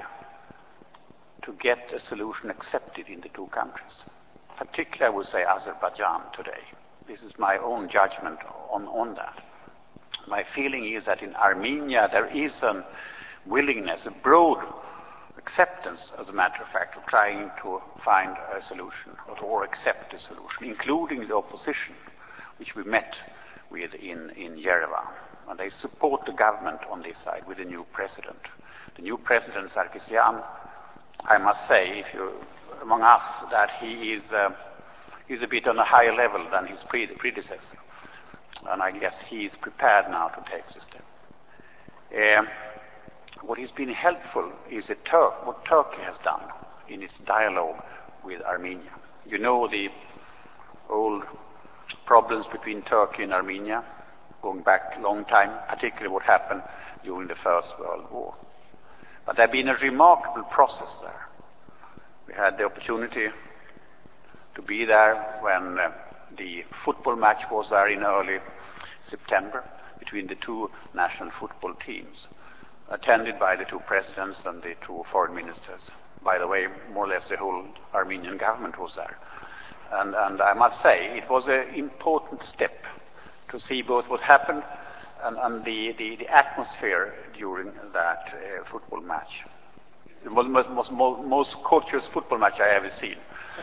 to get a solution accepted in the two countries. Particularly, I would say, Azerbaijan today. This is my own judgment on, on that. My feeling is that in Armenia there is a willingness, a broad acceptance, as a matter of fact, of trying to find a solution or, or accept a solution, including the opposition, which we met with in, in Yerevan. And they support the government on this side with the new president. The new president, Sarkisyan, I must say, if you, among us, that he is, uh, is a bit on a higher level than his pre predecessor. And I guess he is prepared now to take this step. Uh, what has been helpful is a Tur what Turkey has done in its dialogue with Armenia. You know the old problems between Turkey and Armenia, going back a long time, particularly what happened during the First World War. But there has been a remarkable process there. We had the opportunity to be there when uh, the football match was there in early September between the two national football teams, attended by the two presidents and the two foreign ministers. By the way, more or less the whole Armenian government was there. And, and I must say, it was an important step to see both what happened and, and the, the, the atmosphere during that uh, football match. The most, most, most courteous football match I ever seen.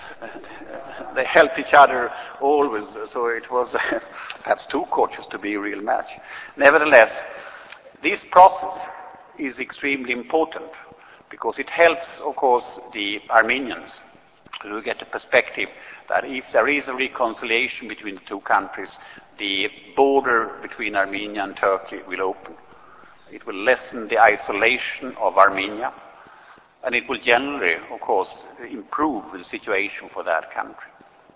They helped each other always, so it was perhaps too courteous to be a real match. Nevertheless, this process is extremely important because it helps, of course, the Armenians to get a perspective that if there is a reconciliation between the two countries, the border between Armenia and Turkey will open. It will lessen the isolation of Armenia, and it will generally, of course, improve the situation for that country.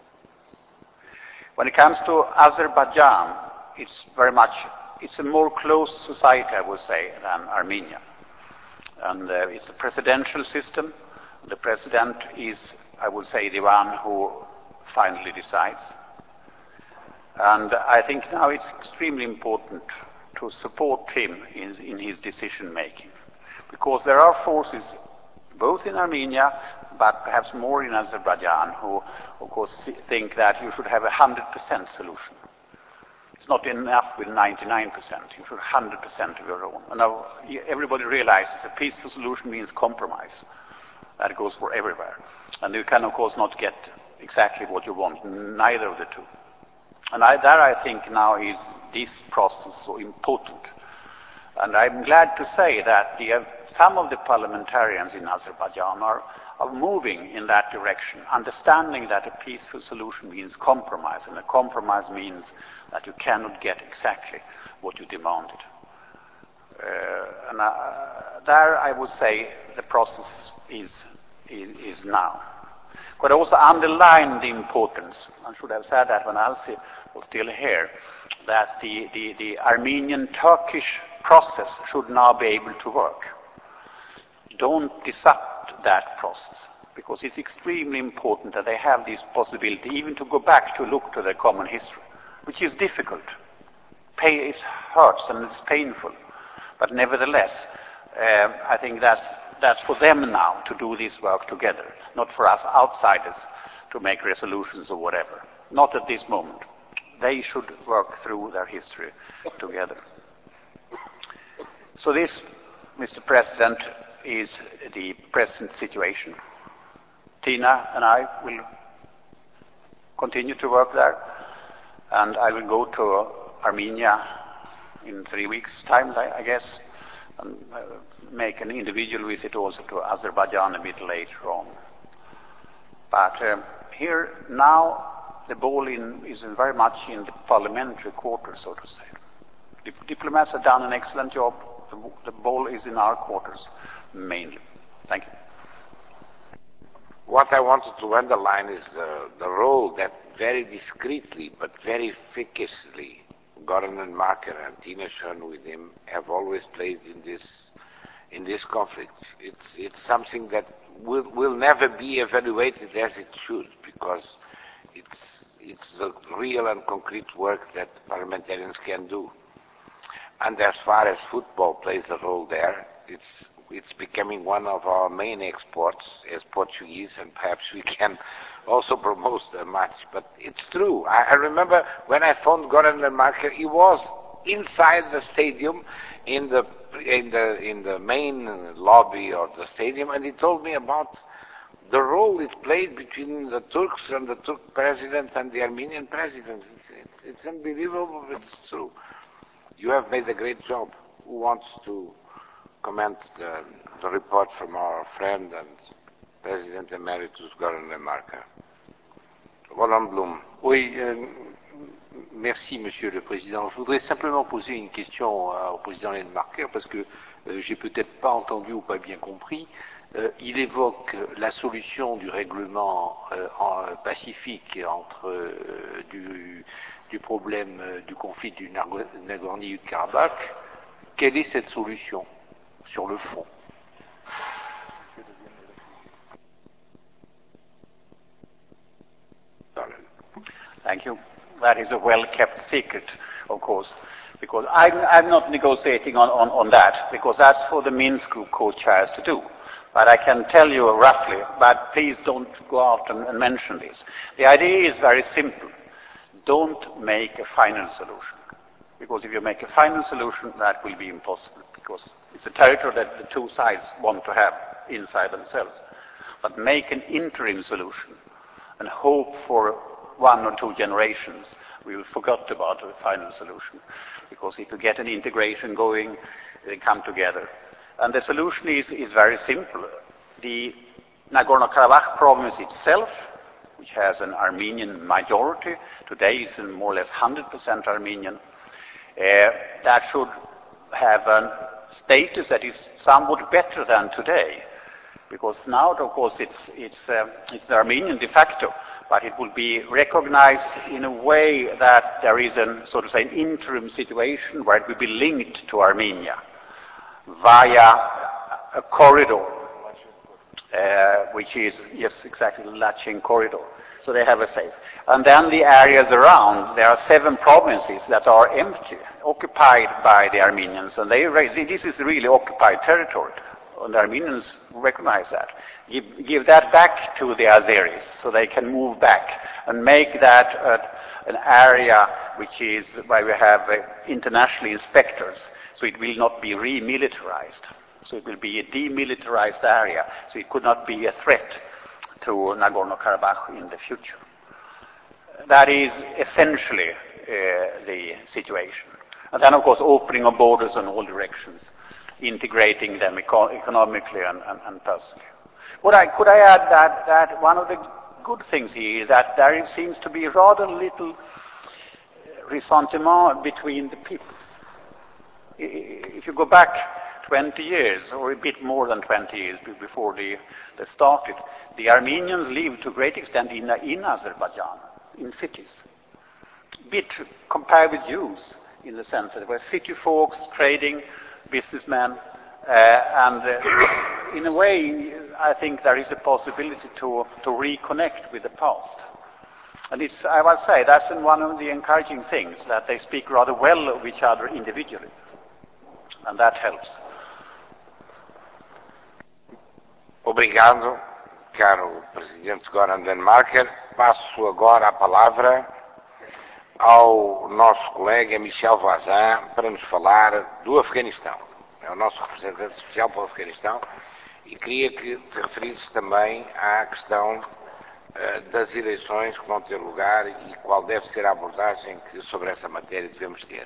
When it comes to Azerbaijan, it's very much, it's a more closed society, I would say, than Armenia. And uh, it's a presidential system. The president is, I would say, the one who finally decides. And I think now it's extremely important to support him in, in his decision making, because there are forces both in Armenia, but perhaps more in Azerbaijan, who, of course, think that you should have a one hundred percent solution. It's not enough with ninety-nine percent. You should have one hundred percent of your own. And now everybody realizes a peaceful solution means compromise. That goes for everywhere. And you can, of course, not get exactly what you want, neither of the two. And I, that, I think, now is this process so important. And I'm glad to say that the, uh, some of the parliamentarians in Azerbaijan are, are moving in that direction, understanding that a peaceful solution means compromise, and a compromise means that you cannot get exactly what you demanded. Uh, and uh, there, I would say, the process is, is, is now. Could I also underline the importance, I should have said that when Alsi was still here, that the, the, the Armenian-Turkish process should now be able to work. Don't disrupt that process, because it's extremely important that they have this possibility even to go back to look to their common history, which is difficult. Pay, it hurts and it's painful, but nevertheless, uh, I think that's, that's for them now to do this work together, not for us outsiders to make resolutions or whatever. Not at this moment. They should work through their history together. So this, Mister President, is the present situation. Tina and I will continue to work there, and I will go to Armenia in three weeks' time, I guess, and uh, make an individual visit also to Azerbaijan a bit later on. But uh, here now, the ball in, is in very much in the parliamentary quarters, so to say. The diplomats have done an excellent job. The, the ball is in our quarters, mainly. Thank you. What I wanted to underline is uh, the role that very discreetly but very efficaciously Göran Engelmarker and Tina Schön with him have always played in this in this conflict. It's it's something that will will never be evaluated as it should, because it's it's the real and concrete work that parliamentarians can do. And as far as football plays a role there, it's it's becoming one of our main exports as Portuguese, and perhaps we can also promote the match. But it's true. I, I remember when I phoned Göran Engelmarker, he was inside the stadium in the in the in the main lobby of the stadium, and he told me about the role it played between the Turks and the Turk president and the Armenian president. It's, it's, it's unbelievable, but it's true. You have made a great job. Who wants to comment the, the report from our friend and President Emeritus Göran Engelmarker? Roland Blum. Oui, euh, merci Monsieur le Président. Je voudrais simplement poser une question au Président Engelmarker, parce que euh, j'ai peut-être pas entendu ou pas bien compris. Euh, il évoque la solution du règlement euh, en, pacifique entre euh, du, du problème euh, du conflit du Nagorno-Karabakh. Quelle est cette solution sur le fond? Thank you. That is a well-kept secret, of course, because I'm, I'm not negotiating on, on, on that, because that's for the Minsk group co-chairs to do. But I can tell you roughly, but please don't go out and, and mention this. The idea is very simple. Don't make a final solution. Because if you make a final solution, that will be impossible, because it's a territory that the two sides want to have inside themselves. But make an interim solution and hope for one or two generations, we will forget about the final solution. Because if you get an integration going, they come together. And the solution is, is very simple. The Nagorno-Karabakh province itself, which has an Armenian majority, today is more or less one hundred percent Armenian, uh, that should have a status that is somewhat better than today. Because now, of course, it's, it's, uh, it's the Armenian de facto, but it will be recognized in a way that there is an, so to say, an interim situation where it will be linked to Armenia via a corridor, uh, which is, yes, exactly, the Lachin corridor. So they have a safe. And then the areas around, there are seven provinces that are empty, occupied by the Armenians, and they raise, this is really occupied territory. And the Armenians recognize that. Give, give that back to the Azeris so they can move back and make that uh, an area which is where we have uh, international inspectors, so it will not be remilitarized. So it will be a demilitarized area, so it could not be a threat to Nagorno-Karabakh in the future. That is essentially uh, the situation. And then, of course, opening of borders in all directions, integrating them eco economically and, and, and personally. What I, could I add that, that one of the good things here is that there seems to be rather little ressentiment between the peoples. If you go back twenty years, or a bit more than twenty years before the, they started, the Armenians lived to a great extent in, in Azerbaijan, in cities. A bit compared with Jews, in the sense that they were city folks, trading, businessmen, uh, and uh, in a way, I think there is a possibility to, to reconnect with the past. And it's, I must say, that's one of the encouraging things, that they speak rather well of each other individually. And that helps. Obrigado, caro Presidente Göran Denmarker. Passo agora a palavra ao nosso colega Michel Voisin para nos falar do Afeganistão. É o nosso representante especial para o Afeganistão e queria que te referisses também à questão uh, das eleições que vão ter lugar e qual deve ser a abordagem que sobre essa matéria devemos ter.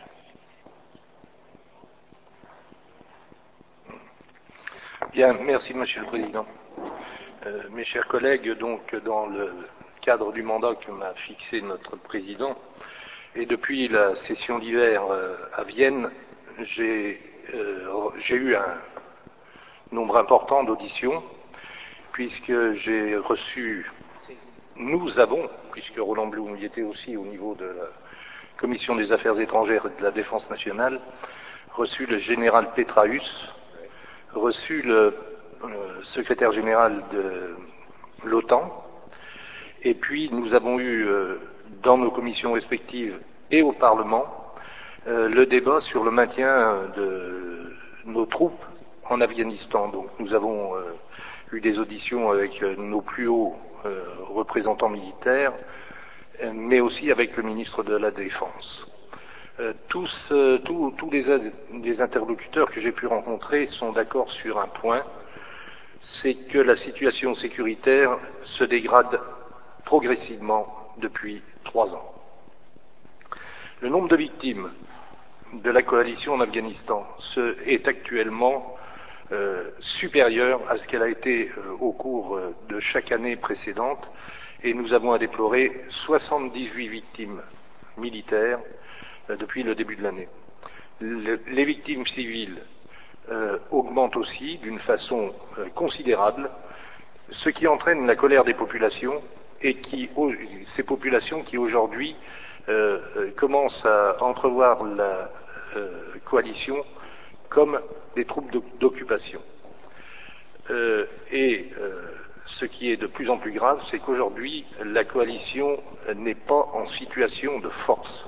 Bien, merci Monsieur le Président. Euh, mes chers collègues, donc dans le cadre du mandat que m'a fixé notre Président, et depuis la session d'hiver euh, à Vienne, j'ai euh, eu un nombre important d'auditions, puisque j'ai reçu, nous avons, puisque Roland Blum y était aussi au niveau de la Commission des Affaires étrangères et de la Défense nationale, reçu le général Petraeus, reçu le, le secrétaire général de l'OTAN, et puis nous avons eu euh, dans nos commissions respectives et au Parlement euh, le débat sur le maintien de nos troupes en Afghanistan. Donc nous avons euh, eu des auditions avec euh, nos plus hauts euh, représentants militaires, euh, mais aussi avec le ministre de la Défense. Euh, tous, euh, tous, tous les, les interlocuteurs que j'ai pu rencontrer sont d'accord sur un point, c'est que la situation sécuritaire se dégrade progressivement depuis trois ans. Le nombre de victimes de la coalition en Afghanistan se, est actuellement euh, supérieur à ce qu'elle a été euh, au cours euh, de chaque année précédente, et nous avons à déplorer soixante-dix-huit victimes militaires depuis le début de l'année. Le, les victimes civiles euh, augmentent aussi d'une façon euh, considérable, ce qui entraîne la colère des populations, et qui, oh, ces populations qui aujourd'hui euh, euh, commencent à entrevoir la euh, coalition comme des troupes d'occupation. Euh, et euh, ce qui est de plus en plus grave, c'est qu'aujourd'hui, la coalition n'est pas en situation de force.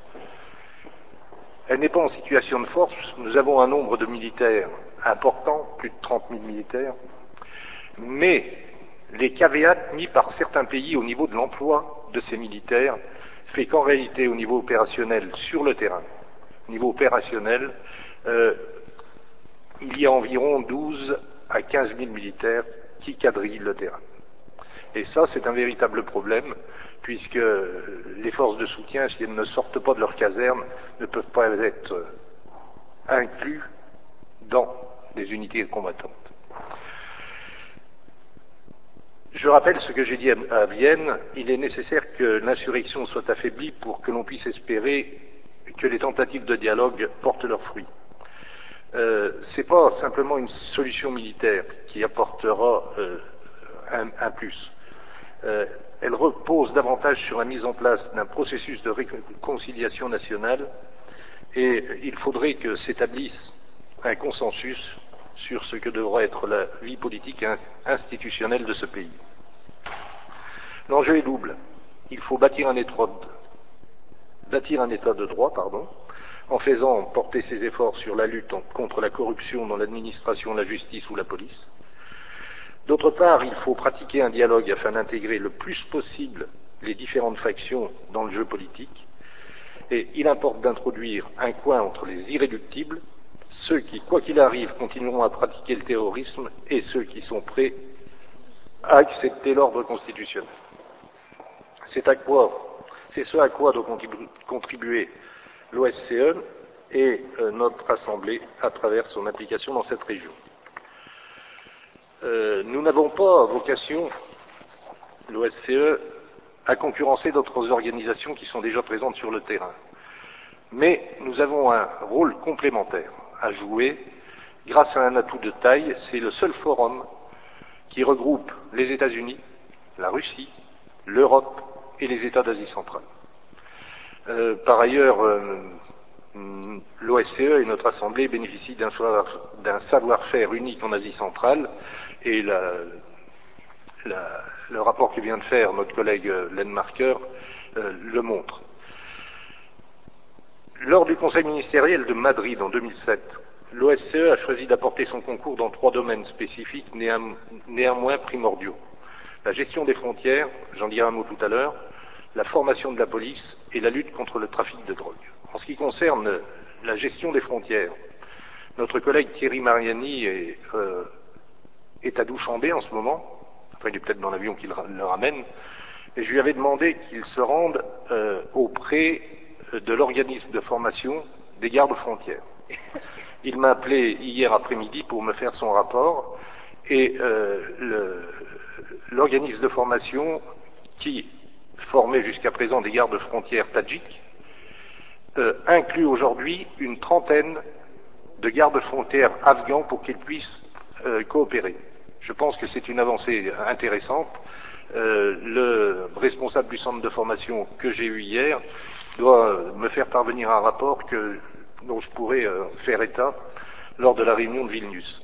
Elle n'est pas en situation de force. Nous avons un nombre de militaires important, plus de trente mille militaires, mais les caveats mis par certains pays au niveau de l'emploi de ces militaires fait qu'en réalité, au niveau opérationnel sur le terrain, niveau opérationnel, euh, il y a environ douze à quinze mille militaires qui quadrillent le terrain. Et ça, c'est un véritable problème, puisque les forces de soutien, si elles ne sortent pas de leur caserne, ne peuvent pas être inclus dans des unités combattantes. Je rappelle ce que j'ai dit à Vienne, il est nécessaire que l'insurrection soit affaiblie pour que l'on puisse espérer que les tentatives de dialogue portent leurs fruits. Euh, ce n'est pas simplement une solution militaire qui apportera euh, un, un plus. Euh, elle repose davantage sur la mise en place d'un processus de réconciliation nationale et il faudrait que s'établisse un consensus sur ce que devra être la vie politique et institutionnelle de ce pays. L'enjeu est double. Il faut bâtir un état de, bâtir un état de droit, pardon, en faisant porter ses efforts sur la lutte contre la corruption dans l'administration, la justice ou la police. D'autre part, il faut pratiquer un dialogue afin d'intégrer le plus possible les différentes factions dans le jeu politique. Et il importe d'introduire un coin entre les irréductibles, ceux qui, quoi qu'il arrive, continueront à pratiquer le terrorisme, et ceux qui sont prêts à accepter l'ordre constitutionnel. C'est à quoi, c'est ce à quoi doit contribuer l'O S C E et euh, notre Assemblée à travers son application dans cette région. Euh, nous n'avons pas vocation, l'O S C E, à concurrencer d'autres organisations qui sont déjà présentes sur le terrain. Mais nous avons un rôle complémentaire à jouer grâce à un atout de taille. C'est le seul forum qui regroupe les États-Unis, la Russie, l'Europe et les États d'Asie centrale. Euh, par ailleurs, euh, l'O S C E et notre Assemblée bénéficient d'un savoir, savoir-faire unique en Asie centrale et la, la, le rapport que vient de faire notre collègue Len Marker euh, le montre. Lors du Conseil ministériel de Madrid en deux mille sept, l'O S C E a choisi d'apporter son concours dans trois domaines spécifiques néanmoins primordiaux. La gestion des frontières, j'en dirai un mot tout à l'heure, la formation de la police et la lutte contre le trafic de drogue. En ce qui concerne la gestion des frontières, notre collègue Thierry Mariani est, euh, est à Douchambé en ce moment, enfin il est peut-être dans l'avion qui le, le ramène, et je lui avais demandé qu'il se rende euh, auprès de l'organisme de formation des gardes frontières. Il m'a appelé hier après-midi pour me faire son rapport, et euh, l'organisme de formation qui formait jusqu'à présent des gardes frontières tadjiks euh, inclut aujourd'hui une trentaine de gardes frontières afghans pour qu'ils puissent euh, coopérer. Je pense que c'est une avancée intéressante. Euh, le responsable du centre de formation que j'ai eu hier doit me faire parvenir un rapport que, dont je pourrai euh, faire état lors de la réunion de Vilnius.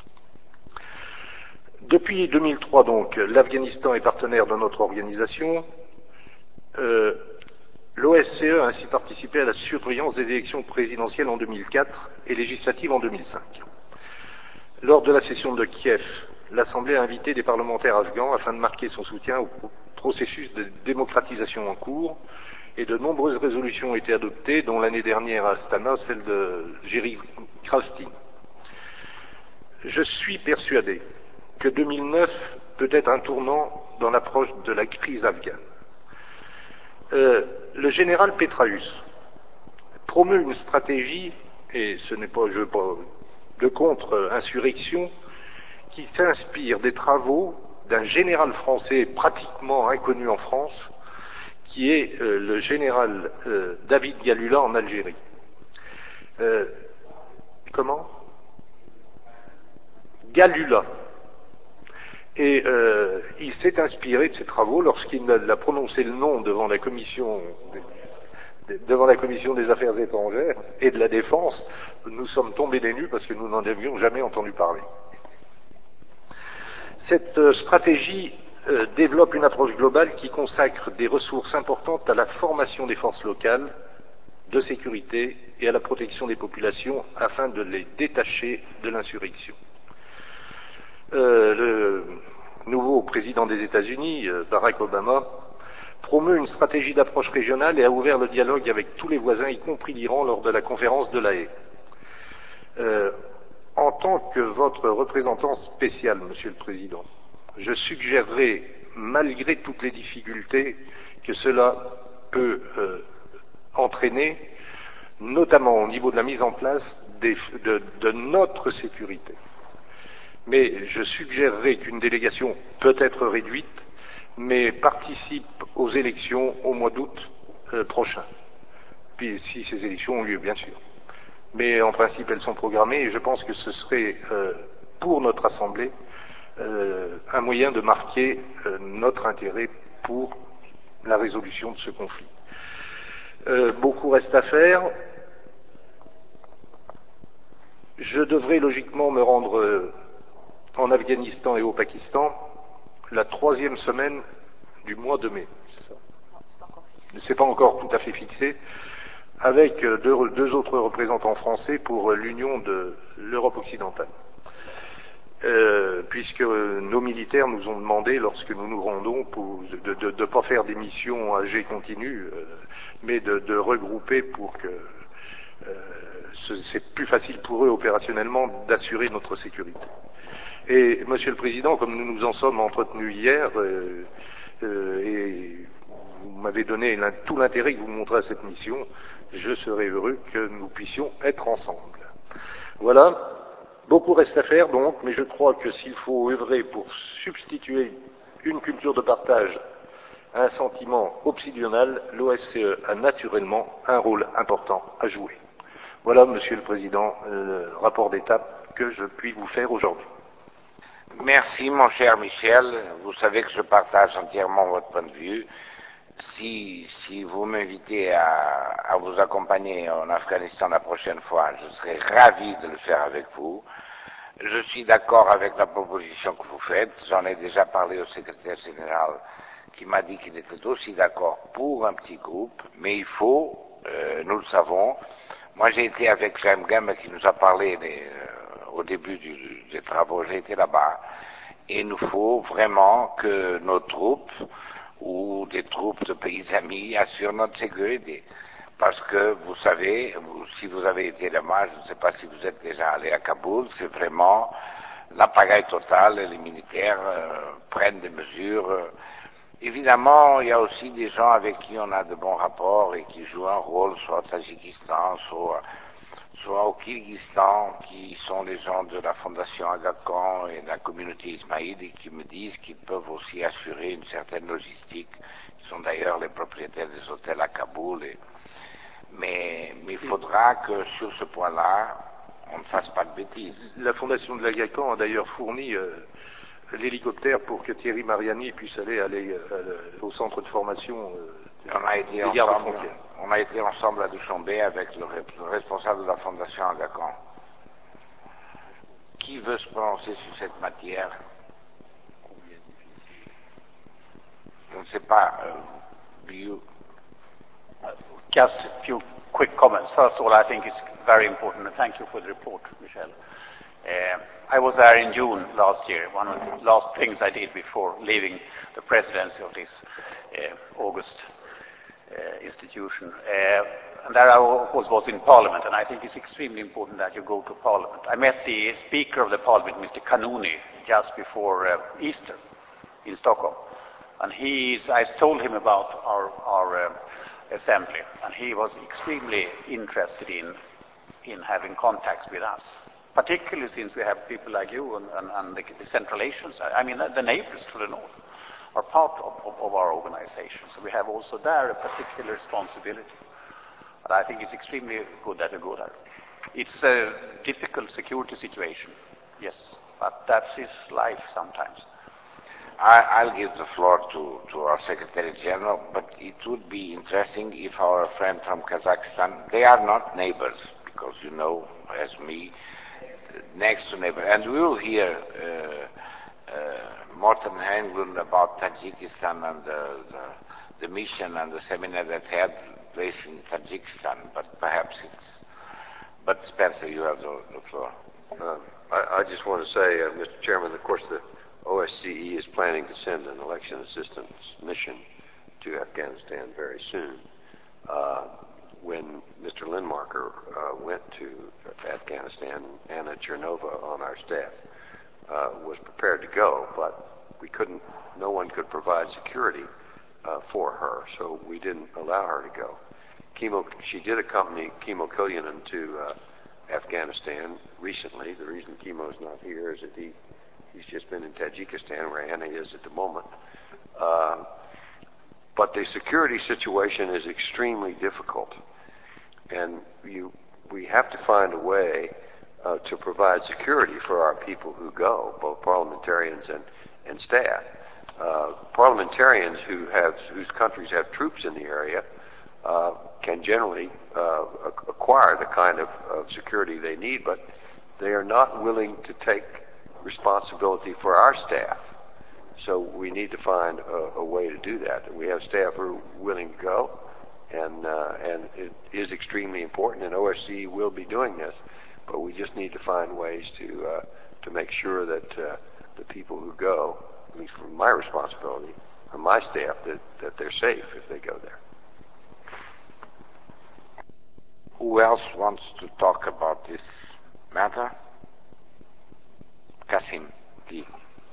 Depuis deux mille trois, donc, l'Afghanistan est partenaire de notre organisation. Euh, L'O S C E a ainsi participé à la surveillance des élections présidentielles en deux mille quatre et législatives en deux mille cinq. Lors de la session de Kiev, l'Assemblée a invité des parlementaires afghans afin de marquer son soutien au processus de démocratisation en cours, et de nombreuses résolutions ont été adoptées, dont l'année dernière à Astana, celle de Jerry Krastin. Je suis persuadé que deux mille neuf peut être un tournant dans l'approche de la crise afghane. Euh, le général Petraeus promeut une stratégie, et ce n'est pas, je, pas de contre-insurrection, qui s'inspire des travaux d'un général français pratiquement inconnu en France, qui est euh, le général euh, David Galula en Algérie. Euh, comment Galula. Et euh, il s'est inspiré de ses travaux lorsqu'il a prononcé le nom devant la commission des, devant la commission des affaires étrangères et de la défense. Nous sommes tombés des nues parce que nous n'en avions jamais entendu parler. Cette euh, stratégie euh, développe une approche globale qui consacre des ressources importantes à la formation des forces locales de sécurité et à la protection des populations afin de les détacher de l'insurrection. Euh, le nouveau président des États-Unis, Barack Obama, promeut une stratégie d'approche régionale et a ouvert le dialogue avec tous les voisins, y compris l'Iran, lors de la conférence de La Haye. Euh, en tant que votre représentant spécial, Monsieur le Président, je suggérerais, malgré toutes les difficultés que cela peut euh, entraîner, notamment au niveau de la mise en place des, de, de notre sécurité. Mais je suggérerais qu'une délégation peut être réduite, mais participe aux élections au mois d'août euh, prochain, puis si ces élections ont lieu, bien sûr. Mais en principe, elles sont programmées et je pense que ce serait, euh, pour notre Assemblée, euh, un moyen de marquer euh, notre intérêt pour la résolution de ce conflit. Euh, beaucoup reste à faire. Je devrais logiquement me rendre euh, en Afghanistan et au Pakistan la troisième semaine du mois de mai. Ce n'est pas encore tout à fait fixé, avec deux, deux autres représentants français pour l'Union de l'Europe occidentale. Euh, puisque nos militaires nous ont demandé, lorsque nous nous rendons, pour, de ne pas faire des missions à jet continu, euh, mais de, de regrouper pour que euh, c'est plus facile pour eux opérationnellement d'assurer notre sécurité. Et, Monsieur le Président, comme nous nous en sommes entretenus hier, euh, euh, et vous m'avez donné tout l'intérêt que vous montrez à cette mission, je serais heureux que nous puissions être ensemble. Voilà. Beaucoup reste à faire donc, mais je crois que s'il faut œuvrer pour substituer une culture de partage à un sentiment obsidional, l'O S C E a naturellement un rôle important à jouer. Voilà, Monsieur le Président, le rapport d'étape que je puis vous faire aujourd'hui. Merci, mon cher Michel. Vous savez que je partage entièrement votre point de vue. Si, si vous m'invitez à, à vous accompagner en Afghanistan la prochaine fois, je serai ravi de le faire avec vous. Je suis d'accord avec la proposition que vous faites. J'en ai déjà parlé au secrétaire général qui m'a dit qu'il était aussi d'accord pour un petit groupe, mais il faut, euh, nous le savons. Moi, j'ai été avec James Gamble qui nous a parlé des, euh, au début du, des travaux, j'ai été là-bas, et il nous faut vraiment que nos troupes ou des troupes de pays amis assurent notre sécurité. Parce que, vous savez, vous, si vous avez été là-bas, je ne sais pas si vous êtes déjà allé à Kaboul, c'est vraiment la pagaille totale, et les militaires euh, prennent des mesures. Euh, évidemment, il y a aussi des gens avec qui on a de bons rapports et qui jouent un rôle, soit au Tadjikistan, soit, soit au Kyrgyzstan, qui sont les gens de la Fondation Aga Khan et de la communauté Ismaïl, et qui me disent qu'ils peuvent aussi assurer une certaine logistique. Ils sont d'ailleurs les propriétaires des hôtels à Kaboul. Et, mais, mais il faudra que sur ce point-là, on ne fasse pas de bêtises. La Fondation de l'Aga Khan a d'ailleurs fourni euh, l'hélicoptère pour que Thierry Mariani puisse aller, aller euh, au centre de formation euh, on a été des gardes ensemble, frontières. On a été ensemble à Dushanbe avec le, le responsable de la Fondation Aga Khan. Qui veut se prononcer sur cette matière? Je ne sais pas. Euh, you... Just a few quick comments. First of all, I think it's very important, and thank you for the report, Michel. Uh, I was there in June last year, one of the last things I did before leaving the presidency of this uh, August uh, institution. Uh, and there I, of course, was in Parliament, and I think it's extremely important that you go to Parliament. I met the Speaker of the Parliament, Mister Kanuni, just before uh, Easter in Stockholm. And he is, I told him about our, our uh, assembly, and he was extremely interested in, in having contacts with us, particularly since we have people like you and, and, and the, the Central Asians. I mean, the neighbors to the north are part of, of, of our organization, so we have also there a particular responsibility. And I think it's extremely good that you go there. It's a difficult security situation, yes, but that is life sometimes. I, I'll give the floor to, to our Secretary General, but it would be interesting if our friend from Kazakhstan, they are not neighbors, because you know, as me, next to neighbor, and we will hear uh, uh, Morten Henglund about Tajikistan and the, the, the mission and the seminar that had place in Tajikistan, but perhaps it's, but Spencer, you have the, the floor. Uh, I, I just want to say, uh, Mister Chairman, of course the O S C E is planning to send an election assistance mission to Afghanistan very soon. Uh, when Mister Lindmarker uh, went to Afghanistan, Anna Chernova on our staff uh, was prepared to go, but we couldn't, no one could provide security uh, for her, so we didn't allow her to go. Chemo, she did accompany Chemo Kilyanen to uh, Afghanistan recently. The reason Chemo's not here is that he, he's just been in Tajikistan, where Anna is at the moment. Uh, but the security situation is extremely difficult, and you, we have to find a way uh, to provide security for our people who go, both parliamentarians and, and staff. Uh, parliamentarians who have, whose countries have troops in the area uh, can generally uh, acquire the kind of, of security they need, but they are not willing to take responsibility for our staff. So we need to find a, a way to do that. We have staff who are willing to go, and uh, and it is extremely important, and O S C E will be doing this, but we just need to find ways to uh, to make sure that uh, the people who go, at least from my responsibility, from my staff, that, that they're safe if they go there. Who else wants to talk about this matter? Kasim, please.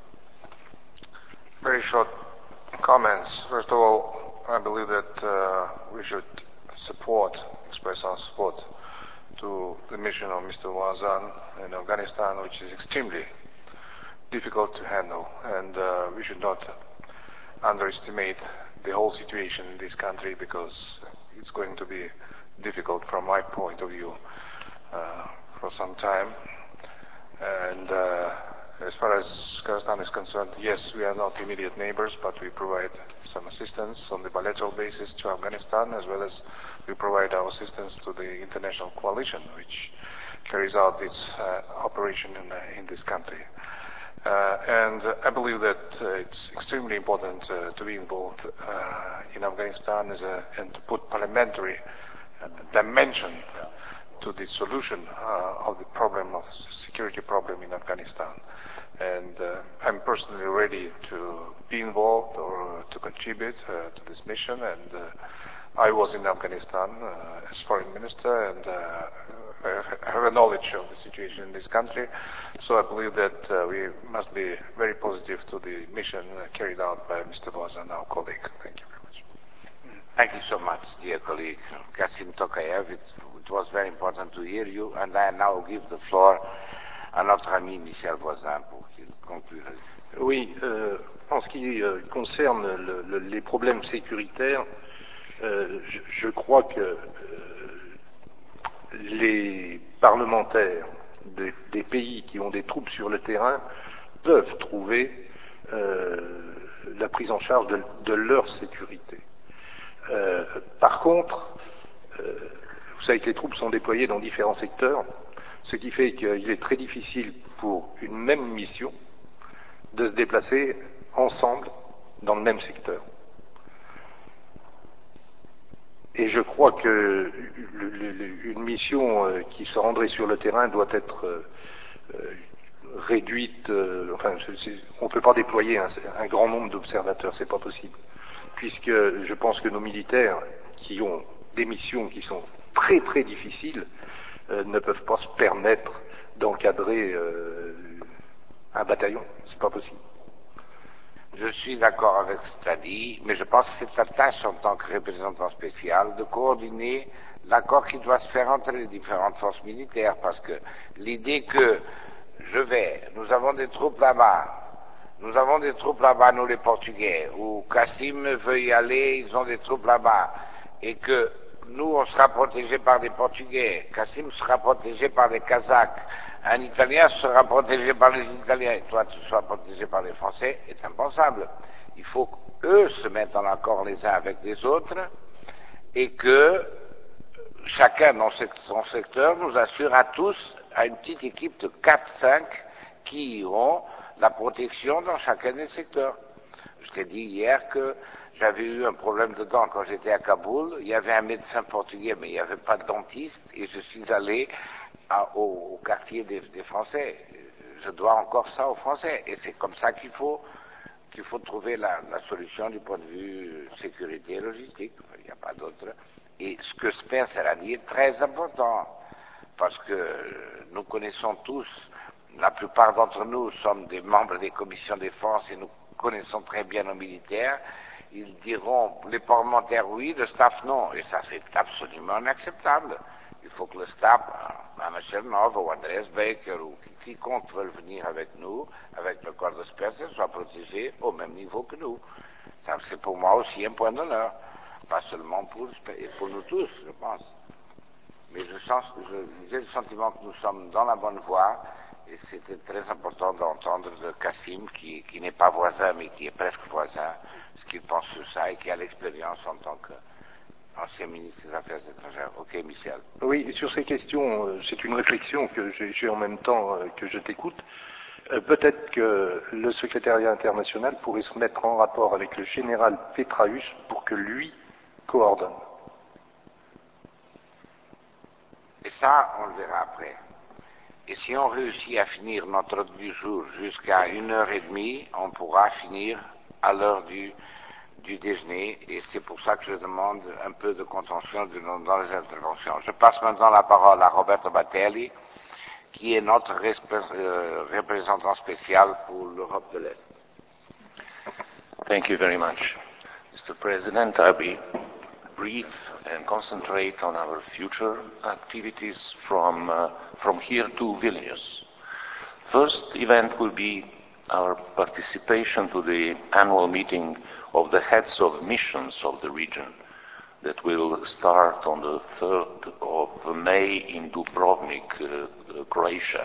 Very short comments. First of all, I believe that uh, we should support, express our support to the mission of Mister Wazan in Afghanistan, which is extremely difficult to handle, and uh, we should not underestimate the whole situation in this country, because it's going to be difficult from my point of view uh, for some time. And uh, as far as Kazakhstan is concerned, yes, we are not immediate neighbors, but we provide some assistance on the bilateral basis to Afghanistan, as well as we provide our assistance to the international coalition, which carries out its uh, operation in, uh, in this country. Uh, and uh, I believe that uh, it's extremely important uh, to be involved uh, in Afghanistan as a, and to put parliamentary uh, dimension to the solution uh, of the problem of security problem in Afghanistan. And uh, I'm personally ready to be involved or to contribute uh, to this mission. And uh, I was in Afghanistan uh, as foreign minister, and uh, I have a knowledge of the situation in this country. So I believe that uh, we must be very positive to the mission uh, carried out by Mister Wazan, our colleague. Thank you very much. Thank you so much, dear colleague Kasim Tokayev. It's, it was very important to hear you, and I now give the floor à notre ami Michel Voisin pour qu'il conclue. Oui, euh, en ce qui euh, concerne le, le, les problèmes sécuritaires, euh, je, je crois que euh, les parlementaires de, des pays qui ont des troupes sur le terrain peuvent trouver euh, la prise en charge de, de leur sécurité. Euh, par contre, euh, vous savez que les troupes sont déployées dans différents secteurs, ce qui fait qu'il est très difficile pour une même mission de se déplacer ensemble dans le même secteur. Et je crois que une mission qui se rendrait sur le terrain doit être réduite. Enfin, on ne peut pas déployer un, un grand nombre d'observateurs, c'est pas possible. Puisque je pense que nos militaires, qui ont des missions qui sont très très difficiles, euh, ne peuvent pas se permettre d'encadrer euh, un bataillon. C'est pas possible. Je suis d'accord avec ce que tu as dit, mais je pense que c'est ta tâche en tant que représentant spécial de coordonner l'accord qui doit se faire entre les différentes forces militaires, parce que l'idée que je vais, nous avons des troupes là-bas, nous avons des troupes là-bas, nous les Portugais, ou Kassim veut y aller, ils ont des troupes là-bas, et que nous, on sera protégés par des Portugais, Kassim sera protégé par des Kazakhs, un Italien sera protégé par les Italiens, et toi, tu seras protégé par les Français, est impensable. Il faut qu'eux se mettent en accord les uns avec les autres, et que chacun dans son secteur nous assure à tous, à une petite équipe de quatre cinq, qui iront la protection dans chacun des secteurs. Je t'ai dit hier que j'avais eu un problème de dents quand j'étais à Kaboul. Il y avait un médecin portugais, mais il n'y avait pas de dentiste, et je suis allé à, au, au quartier des, des Français. Je dois encore ça aux Français, et c'est comme ça qu'il faut qu'il faut trouver la, la solution du point de vue sécurité et logistique. Il n'y a pas d'autre. Et ce que Spencer a dit est très important, parce que nous connaissons tous, la plupart d'entre nous sommes des membres des commissions défense et nous connaissons très bien nos militaires. Ils diront, les parlementaires oui, le staff non, et ça c'est absolument inacceptable. Il faut que le staff, Anna Chernov ou Andreas Baker ou quiconque veut venir avec nous, avec le corps de Spencer, soit protégé au même niveau que nous. Ça, c'est pour moi aussi un point d'honneur, pas seulement pour, et pour nous tous, je pense. Mais je sens, j'ai le sentiment que nous sommes dans la bonne voie, et c'était très important d'entendre de Kassim, qui, qui n'est pas voisin, mais qui est presque voisin, ce qu'il pense sur ça et qui a l'expérience en tant que ancien ministre des Affaires étrangères. Ok, Michel. Oui, sur ces questions, euh, c'est une réflexion que j'ai en même temps euh, que je t'écoute. Euh, Peut-être que le secrétariat international pourrait se mettre en rapport avec le général Petraeus pour que lui coordonne. Et ça, on le verra après. Et si on réussit à finir notre ordre du jour jusqu'à une heure et demie, on pourra finir à l'heure du du déjeuner, et c'est pour ça que je demande un peu de contention dans les interventions. Je passe maintenant la parole à Roberto Battelli, qui est notre euh, représentant spécial pour l'Europe de l'Est. Thank you very much, Mister President. I'll be brief and concentrate on our future activities from, uh, from here to Vilnius. First event will be our participation to the annual meeting of the heads of missions of the region that will start on the third of May in Dubrovnik, uh, Croatia.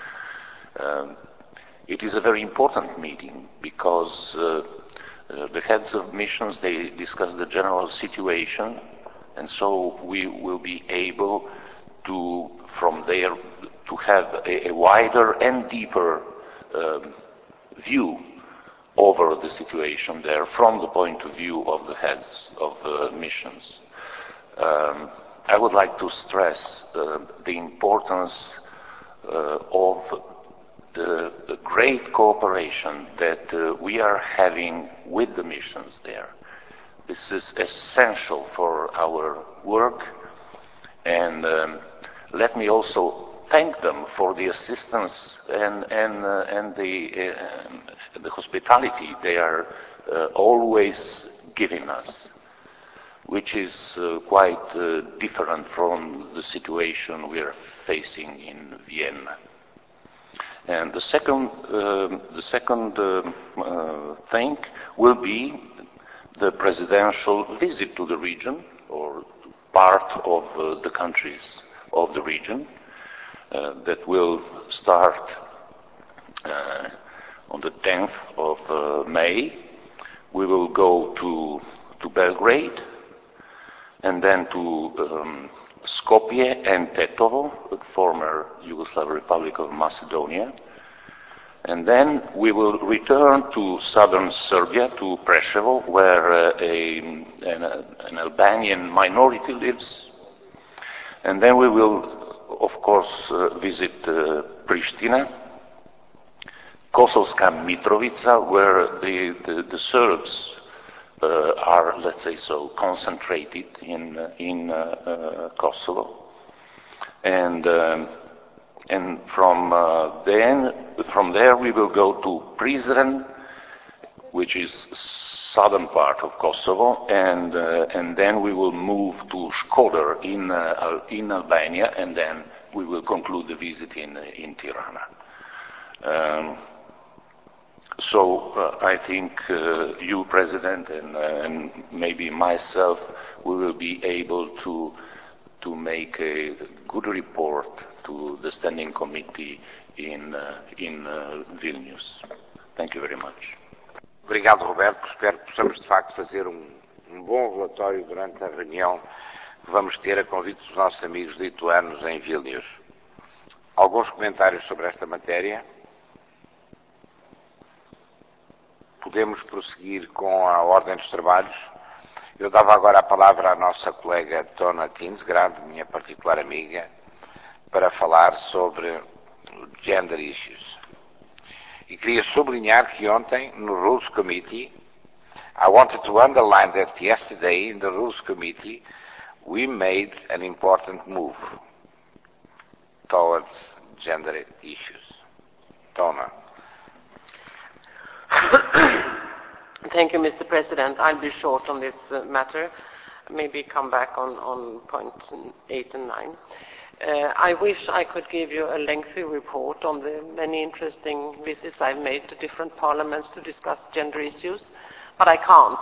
Um, it is a very important meeting because uh, uh, the heads of missions, they discuss the general situation, and so we will be able to, from there, to have a, a wider and deeper um, view over the situation there from the point of view of the heads of uh, missions. Um, I would like to stress uh, the importance uh, of the, the great cooperation that uh, we are having with the missions there. This is essential for our work, and um, let me also thank them for the assistance and, and, uh, and the, uh, the hospitality they are uh, always giving us, which is uh, quite uh, different from the situation we are facing in Vienna. And the second, uh, the second uh, uh, thing will be the presidential visit to the region, or part of uh, the countries of the region, uh, that will start uh, on the tenth of uh, May. We will go to, to Belgrade, and then to um, Skopje and Tetovo, the former Yugoslav Republic of Macedonia. And then we will return to southern Serbia, to Preševo, where uh, a, an, an Albanian minority lives. And then we will, of course, uh, visit uh, Pristina, Kosovska Mitrovica, where the, the, the Serbs uh, are, let's say so, concentrated in, uh, in uh, uh, Kosovo. And um, And from uh, then, from there we will go to Prizren, which is southern part of Kosovo, and uh, and then we will move to Shkodër in uh, in Albania, and then we will conclude the visit in in Tirana. Um, so uh, I think uh, you, President, and, uh, and maybe myself, we will be able to to make a good report to the Standing Committee in, uh, in uh, Vilnius. Thank you very much. Obrigado, Roberto. Espero que possamos, de facto, fazer um, um bom relatório durante a reunião que vamos ter a convite dos nossos amigos lituanos em Vilnius. Alguns comentários sobre esta matéria. Podemos prosseguir com a ordem dos trabalhos. Eu dava agora a palavra à nossa colega Tona Tinsgrad, minha particular amiga, para falar sobre gender issues. E queria sublinhar que ontem, no Rules Committee, I wanted to underline that yesterday in the Rules Committee, we made an important move towards gender issues. Donna. Thank you, Mister President. I'll be short on this uh, matter. Maybe come back on, on points eight and nine. Uh, I wish I could give you a lengthy report on the many interesting visits I've made to different parliaments to discuss gender issues, but I can't.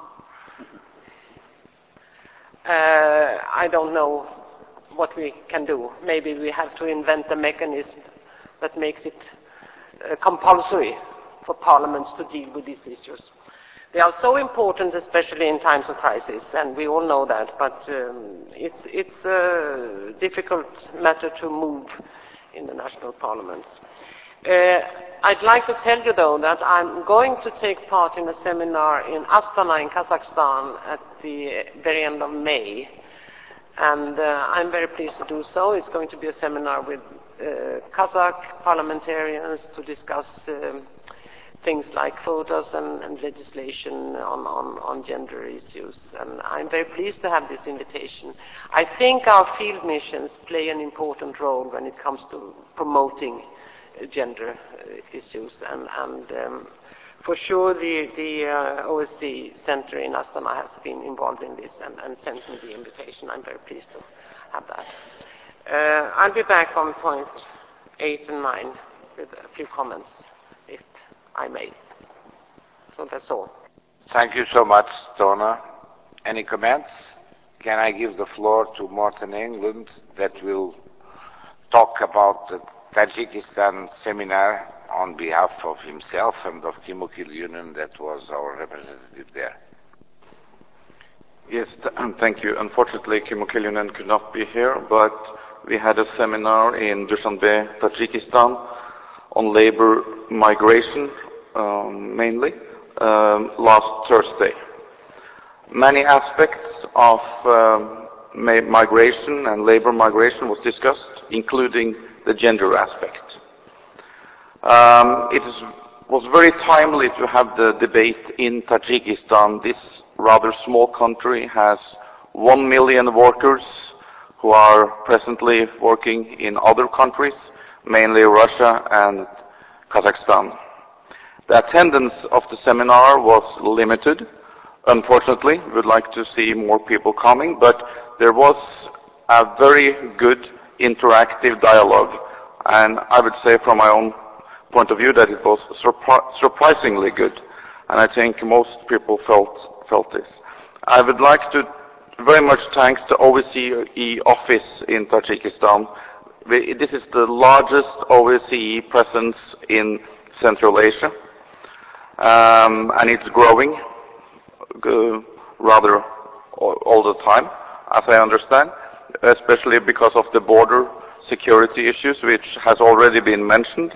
Uh, I don't know what we can do. Maybe we have to invent a mechanism that makes it uh, compulsory for parliaments to deal with these issues. They are so important, especially in times of crisis, and we all know that, but um, it's, it's a difficult matter to move in the national parliaments. Uh, I'd like to tell you, though, that I'm going to take part in a seminar in Astana in Kazakhstan at the very end of May, and uh, I'm very pleased to do so. It's going to be a seminar with uh, Kazakh parliamentarians to discuss um, things like quotas and, and legislation on, on, on gender issues. And I'm very pleased to have this invitation. I think our field missions play an important role when it comes to promoting uh, gender uh, issues. And, and um, for sure, the, the uh, O S C E Center in Astana has been involved in this and, and sent me the invitation. I'm very pleased to have that. Uh, I'll be back on point eight and nine with a few comments, if I may. So that's all. Thank you so much, Donna. Any comments? Can I give the floor to Morten Englund that will talk about the Tajikistan seminar on behalf of himself and of Kimmo Kiljunen, that was our representative there. Yes, th- thank you. Unfortunately, Kimmo Kiljunen could not be here, but we had a seminar in Dushanbe, Tajikistan, on labor migration, um, mainly, um, last Thursday. Many aspects of um, ma- migration and labor migration was discussed, including the gender aspect. Um, it is, was very timely to have the debate in Tajikistan. This rather small country has one million workers who are presently working in other countries, mainly Russia and Kazakhstan. The attendance of the seminar was limited. Unfortunately, we would like to see more people coming, but there was a very good interactive dialogue, and I would say from my own point of view that it was surpri- surprisingly good, and I think most people felt, felt this. I would like to very much thank the O S C E office in Tajikistan. We, this is the largest O S C E presence in Central Asia, um, and it's growing uh, rather all, all the time, as I understand, especially because of the border security issues, which has already been mentioned.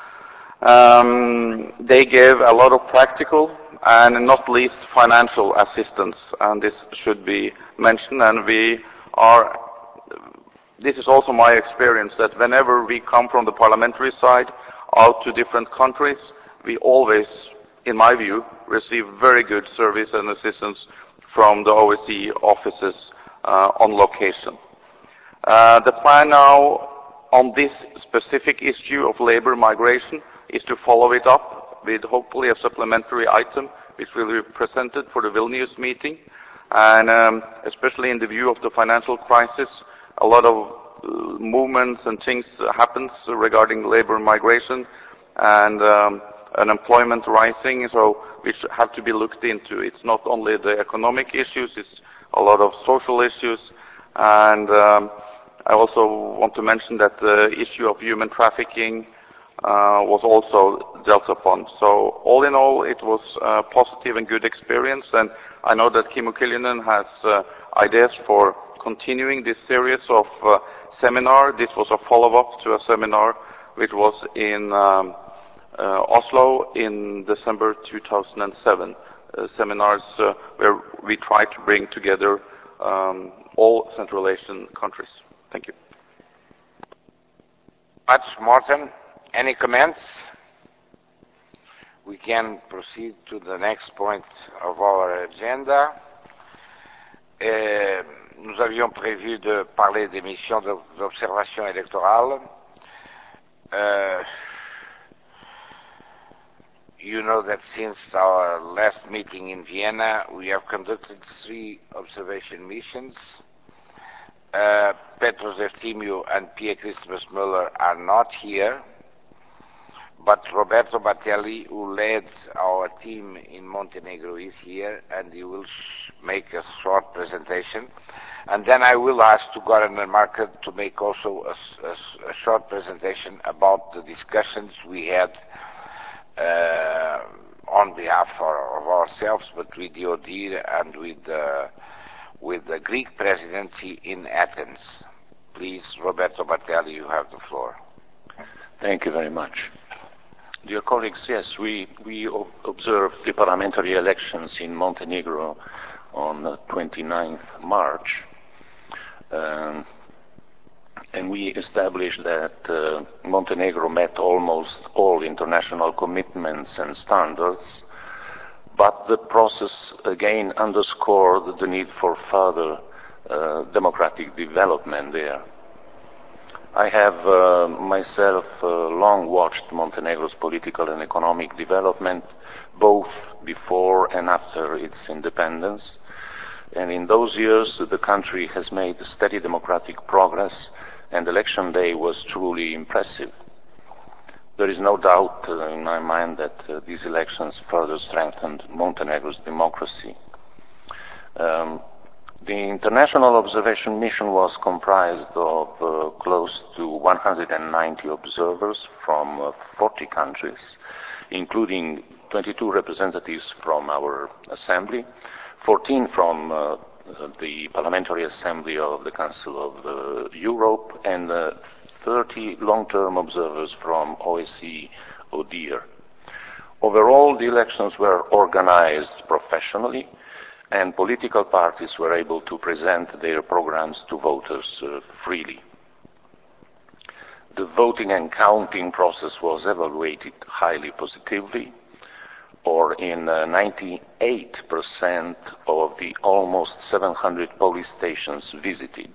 Um, they gave a lot of practical and not least financial assistance, and this should be mentioned. And we are, this is also my experience, that whenever we come from the parliamentary side out to different countries, we always, in my view, receive very good service and assistance from the O S C E offices uh, on location. Uh, the plan now on this specific issue of labor migration is to follow it up with hopefully a supplementary item which will be presented for the Vilnius meeting. And um, especially in the view of the financial crisis, a lot of uh, movements and things happens regarding labor migration and um, unemployment rising, so which have to be looked into. It's not only the economic issues, it's a lot of social issues. And um, I also want to mention that the issue of human trafficking Uh, was also dealt upon. So all in all, it was a positive and good experience, and I know that Kimmo Kiljunen has uh, ideas for continuing this series of uh, seminar. This was a follow-up to a seminar which was in um, uh, Oslo in December two thousand seven. Uh, seminars uh, where we try to bring together um, all Central Asian countries. Thank you. Much, Morten. Any comments? we can proceed to the next point of our agenda. Et nous avions prévu de parler des missions d'observation électorale. Uh, you know that since our last meeting in Vienna, we have conducted three observation missions. Uh, Petros Eftimiou and Pierre Christmas Müller are not here, but Roberto Battelli, who led our team in Montenegro, is here, and he will sh make a short presentation. And then I will ask to Goran Market to make also a, a, a short presentation about the discussions we had uh, on behalf of, of ourselves, but with the ODIHR and with the, with the Greek presidency in Athens. Please, Roberto Battelli, you have the floor. Thank you very much. Dear colleagues, yes, we, we observed the parliamentary elections in Montenegro on the twenty-ninth of March, um, and we established that uh, Montenegro met almost all international commitments and standards, but the process again underscored the need for further uh, democratic development there. I have uh, myself uh, long watched Montenegro's political and economic development, both before and after its independence. And in those years, the country has made steady democratic progress, and election day was truly impressive. There is no doubt uh, in my mind that uh, these elections further strengthened Montenegro's democracy. Um, The international observation mission was comprised of uh, close to one hundred ninety observers from uh, forty countries, including twenty-two representatives from our assembly, fourteen from uh, the Parliamentary Assembly of the Council of uh, Europe, and uh, thirty long-term observers from O S C E ODIHR. Overall, the elections were organized professionally, and political parties were able to present their programs to voters uh, freely. The voting and counting process was evaluated highly positively, or in uh, ninety-eight percent of the almost seven hundred police stations visited.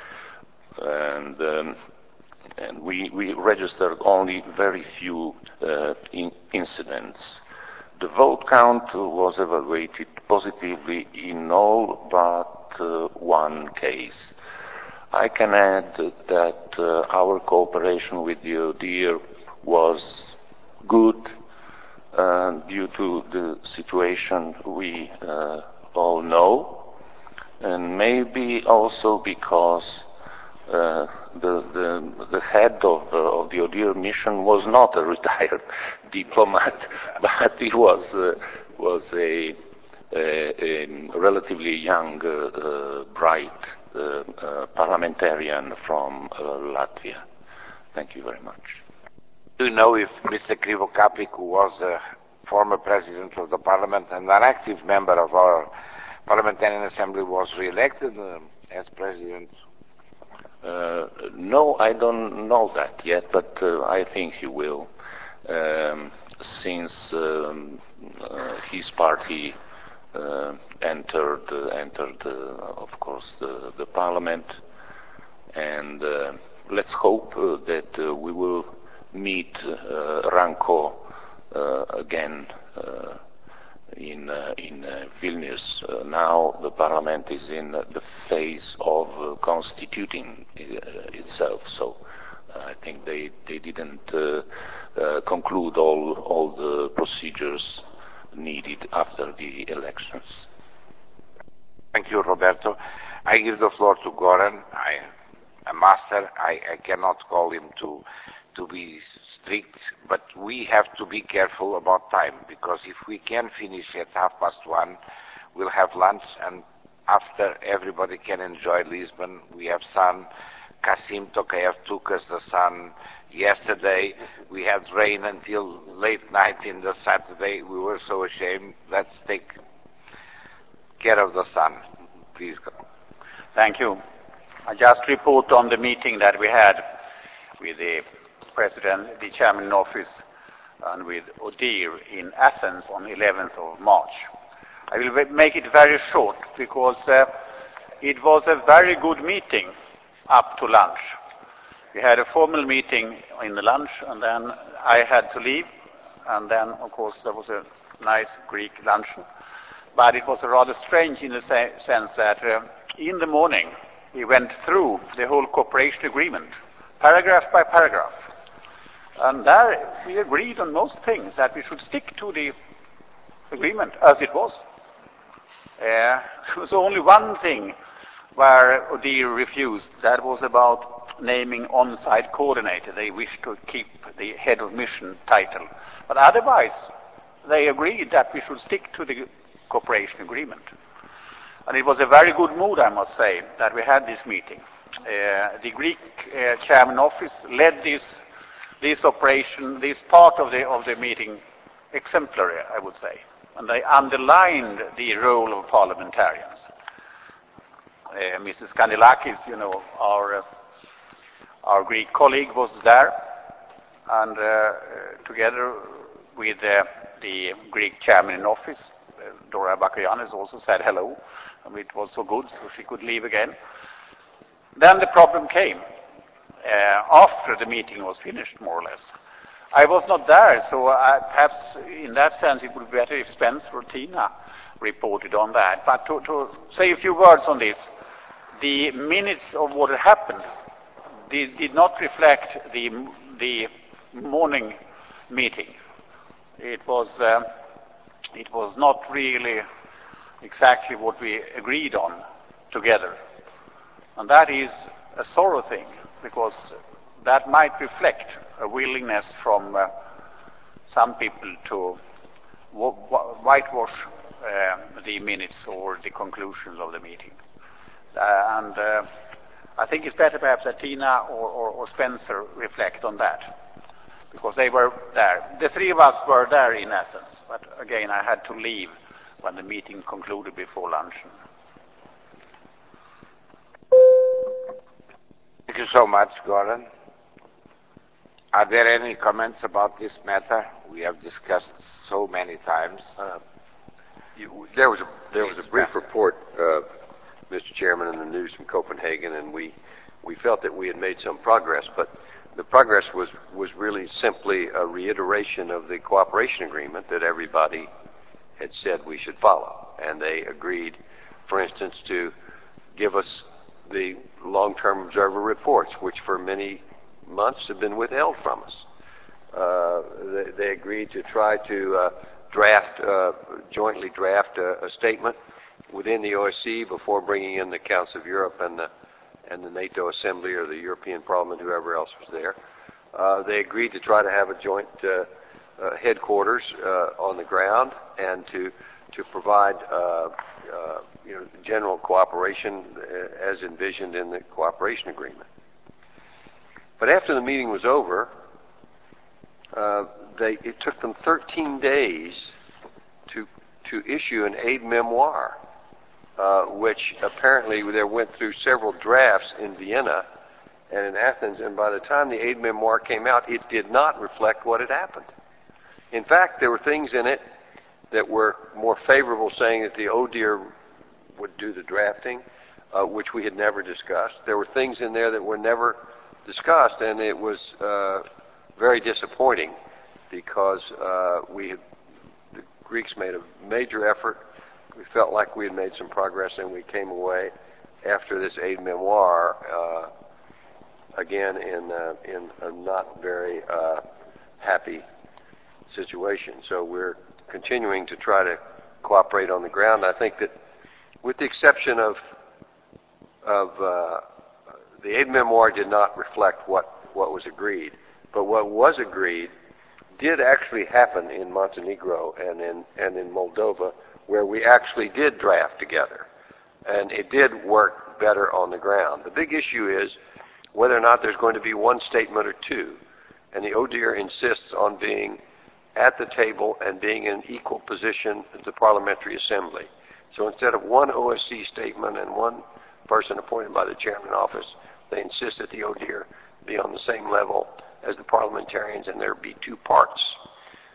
And, um, and we, we registered only very few uh, in incidents. The vote count was evaluated positively in all but uh, one case. I can add that uh, our cooperation with the ODIHR was good uh, due to the situation we uh, all know, and maybe also because uh, the, the, the head of, uh, of the ODIHR mission was not a retired diplomat, but he was, uh, was a, a, a relatively young, uh, uh, bright uh, uh, parliamentarian from uh, Latvia. Thank you very much. Do you know if Mister Krivokapik, who was a former president of the parliament and an active member of our parliamentarian assembly, was re-elected uh, as president? Uh, no, I don't know that yet, but uh, I think he will, um, since um, uh, his party uh, entered, uh, entered, uh, of course, the, the parliament, and uh, let's hope uh, that uh, we will meet uh, Ranko uh, again uh, in uh, in uh, Vilnius. Uh, now the parliament is in uh, the phase of uh, constituting uh, itself, so uh, I think they they didn't uh, uh, conclude all all the procedures needed after the elections. Thank you, Roberto. I give the floor to Goran. I, a master. I, I cannot call him to to be strict, but we have to be careful about time, because if we can finish at half past one, we'll have lunch, and after everybody can enjoy Lisbon. We have sun. Kasim Tokayev took us the sun yesterday. We had rain until late night in the Saturday. We were so ashamed. Let's take care of the sun. Please go. Thank you. I just report on the meeting that we had with the President, the Chairman in Office, and with ODIHR in Athens on eleventh of March. I will make it very short because uh, it was a very good meeting up to lunch. We had a formal meeting in the lunch, and then I had to leave, and then, of course, there was a nice Greek luncheon. But it was rather strange in the sense that uh, in the morning we went through the whole cooperation agreement, paragraph by paragraph. And there we agreed on most things, that we should stick to the agreement as it was. Uh, there was only one thing where ODIHR refused. That was about naming on-site coordinator. They wished to keep the head of mission title. But otherwise, they agreed that we should stick to the cooperation agreement. And it was a very good mood, I must say, that we had this meeting. Uh, the Greek uh, chairman office led this, this operation, this part of the, of the meeting exemplary, I would say. And they underlined the role of parliamentarians. Uh, Missus Kandelakis, you know, our, uh, our Greek colleague was there, and uh, together with uh, the Greek chairman in office, uh, Dora Bakoyannis, also said hello. And it was so good, so she could leave again. Then the problem came uh, after the meeting was finished, more or less. I was not there, so I, perhaps in that sense it would be better if Spencer or Tina reported on that. But to, to say a few words on this, the minutes of what had happened did, did not reflect the, the morning meeting. It was, uh, it was not really exactly what we agreed on together. And that is a sorrow thing, because that might reflect a willingness from uh, some people to w- w- whitewash uh, the minutes or the conclusions of the meeting. Uh, and uh, I think it's better perhaps that Tina or, or, or Spencer reflect on that, because they were there. The three of us were there in essence, but again I had to leave when the meeting concluded before luncheon. Thank you so much, Gordon. Are there any comments about this matter? We have discussed so many times. Uh, you, there was a there was a brief report, uh, Mister Chairman, in the news from Copenhagen, and we we felt that we had made some progress, but the progress was was really simply a reiteration of the cooperation agreement that everybody had said we should follow, and they agreed, for instance, to give us the long-term observer reports, which for many months have been withheld from us. Uh, they, they agreed to try to uh, draft, uh, jointly draft a, a statement within the O S C E before bringing in the Council of Europe and the, and the NATO Assembly or the European Parliament, whoever else was there. Uh, they agreed to try to have a joint uh, uh, headquarters uh, on the ground and to to provide uh, uh, you know, general cooperation uh, as envisioned in the cooperation agreement. But after the meeting was over, uh, they, it took them thirteen days to to issue an aid memoir, uh, which apparently they went through several drafts in Vienna and in Athens, and by the time the aid memoir came out, it did not reflect what had happened. In fact, there were things in it that were more favorable, saying that the ODIHR would do the drafting, uh, which we had never discussed. There were things in there that were never discussed, and it was uh, very disappointing because uh, we had, the Greeks made a major effort. We felt like we had made some progress, and we came away after this aid memoir uh, again in uh, in a not very uh, happy situation. So we're continuing to try to cooperate on the ground. I think that, with the exception of of uh, the aid memoir, did not reflect what what was agreed, but what was agreed did actually happen in Montenegro and in and in Moldova, where we actually did draft together, and it did work better on the ground. The big issue is whether or not there's going to be one statement or two, and the ODIHR insists on being at the table and being in equal position at the Parliamentary Assembly. So instead of one O S C E statement and one person appointed by the Chairman office, they insist that the ODIHR be on the same level as the parliamentarians and there be two parts.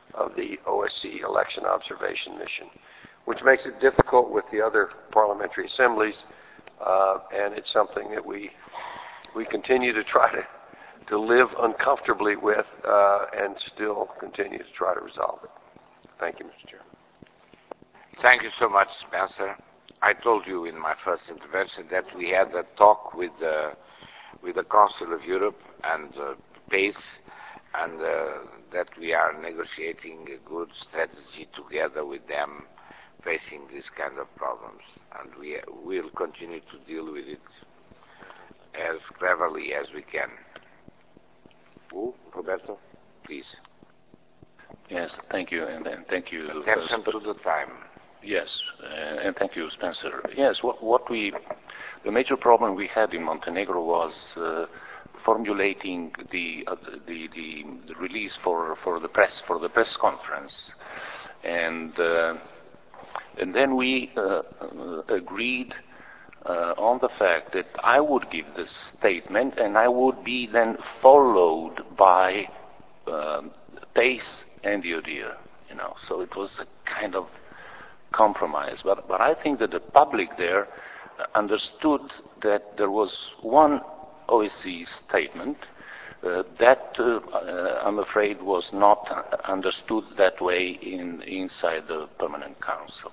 of the O S C E election observation mission, which makes it difficult with the other parliamentary assemblies, uh, and it's something that we we continue to try to, to live uncomfortably with uh, and still continue to try to resolve it. Thank you, Mister Chairman. Thank you so much, Spencer. I told you in my first intervention that we had a talk with the, with the Council of Europe and uh, PACE, and uh, that we are negotiating a good strategy together with them facing these kind of problems. And we will continue to deal with it as cleverly as we can. Ooh, Roberto, please. Yes, thank you, and, and thank you. Attention uh, to the time. Yes, uh, and thank you, Spencer. Yes, what, what we, the major problem we had in Montenegro was uh, formulating the, uh, the, the the release for for the press for the press conference, and uh, and then we uh, uh, agreed uh, on the fact that I would give the statement, and I would be then followed by uh, PACE and the ODIHR, you know. So it was a kind of compromise, but, but I think that the public there understood that there was one O S C E statement uh, that uh, uh, I'm afraid was not understood that way in, inside the Permanent Council.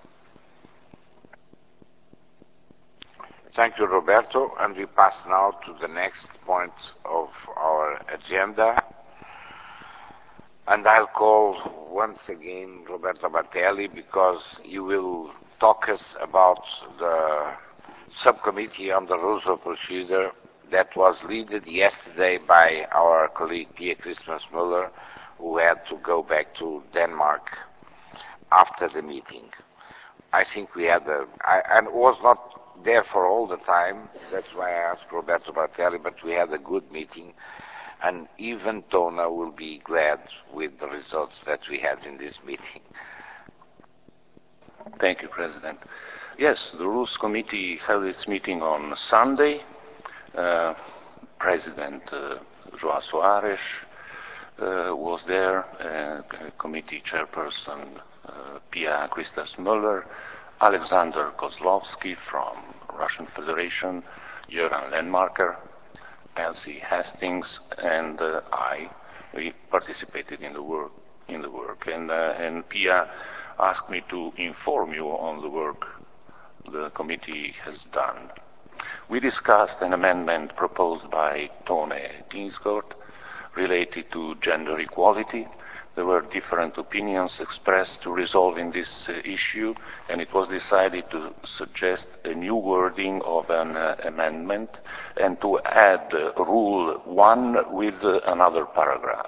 Thank you, Roberto, and we pass now to the next point of our agenda. And I'll call once again Roberto Bertelli, because he will talk us about the subcommittee on the rules of procedure that was led yesterday by our colleague Pia Christmas-Müller, who had to go back to Denmark after the meeting. I think we had a, I, and was not there for all the time, that's why I asked Roberto Bertelli, but we had a good meeting. And even Tona will be glad with the results that we had in this meeting. Thank you, President. Yes, the Rules Committee held its meeting on Sunday. Uh, President uh, João Soares uh, was there, uh, Committee Chairperson uh, Pia Christmas-Müller, Alexander Kozlovsky from Russian Federation, Göran Lenmarker, Elsie Hastings, and uh, I, we participated in the work. In the work, and uh, and Pia asked me to inform you on the work the committee has done. We discussed an amendment proposed by Tone Tingsgård related to gender equality. There were different opinions expressed to resolving this uh, issue, and it was decided to suggest a new wording of an uh, amendment and to add uh, Rule one with uh, another paragraph.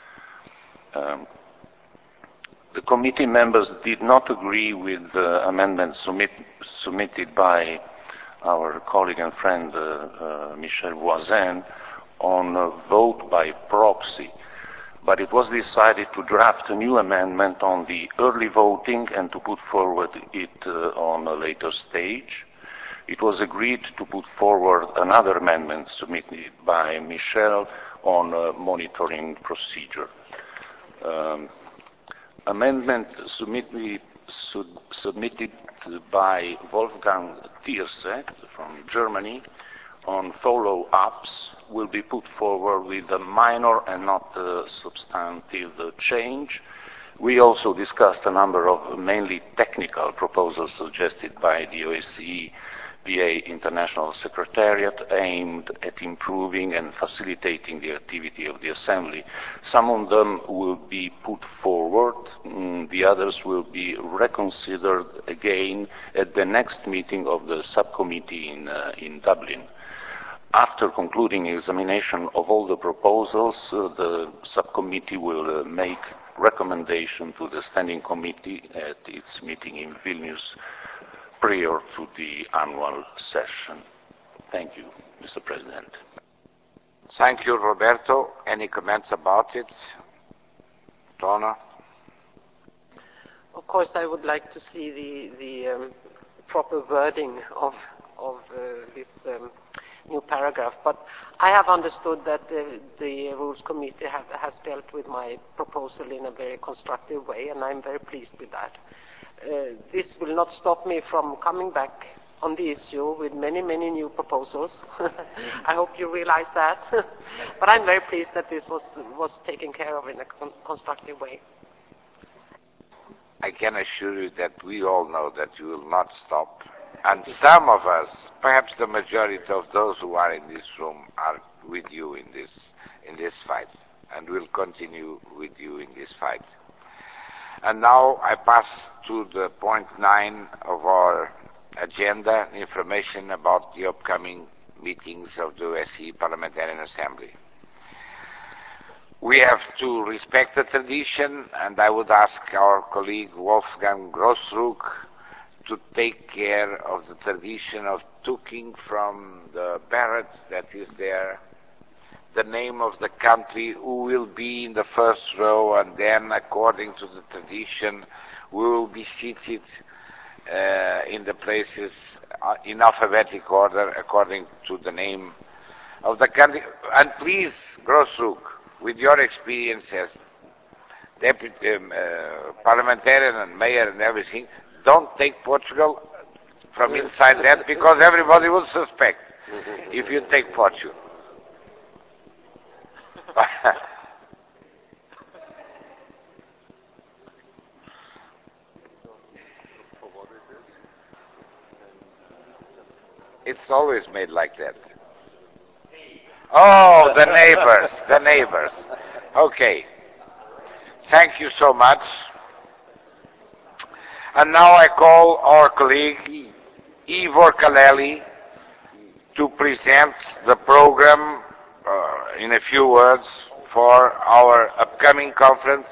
Um, the committee members did not agree with the amendment submit, submitted by our colleague and friend uh, uh, Michel Voisin on a vote by proxy, but it was decided to draft a new amendment on the early voting and to put forward it uh, on a later stage. It was agreed to put forward another amendment submitted by Michel on a monitoring procedure. Um, amendment submitted, sub, submitted by Wolfgang Thierse from Germany on follow-ups will be put forward with a minor and not a substantive change. We also discussed a number of mainly technical proposals suggested by the O S C E P A International Secretariat aimed at improving and facilitating the activity of the Assembly. Some of them will be put forward, mm, the others will be reconsidered again at the next meeting of the subcommittee in, uh, in Dublin. After concluding examination of all the proposals, uh, the subcommittee will uh, make recommendation to the Standing Committee at its meeting in Vilnius prior to the annual session. Thank you, Mister President. Thank you, Roberto. Any comments about it? Donna? Of course, I would like to see the, the um, proper wording of, of uh, this um, new paragraph. But I have understood that the, the Rules Committee have, has dealt with my proposal in a very constructive way, and I'm very pleased with that. Uh, this will not stop me from coming back on the issue with many, many new proposals. I hope you realize that. But I'm very pleased that this was, was taken care of in a con constructive way. I can assure you that we all know that you will not stop. And some of us, perhaps the majority of those who are in this room, are with you in this, in this fight, and will continue with you in this fight. And now I pass to the point nine of our agenda, information about the upcoming meetings of the O S C E Parliamentarian Assembly. We have to respect the tradition, and I would ask our colleague Wolfgang Grossruck to take care of the tradition of taking from the ballot that is there the name of the country who will be in the first row, and then according to the tradition we will be seated uh, in the places uh, in alphabetic order according to the name of the country. And please, Grossruck, with your experience as deputy um, uh, parliamentarian and mayor and everything, don't take Portugal from inside that, because everybody will suspect if you take Portugal. It's always made like that. Oh, the neighbors, the neighbors. Okay. Thank you so much. And now I call our colleague Ivor Kaleli to present the program uh, in a few words for our upcoming conference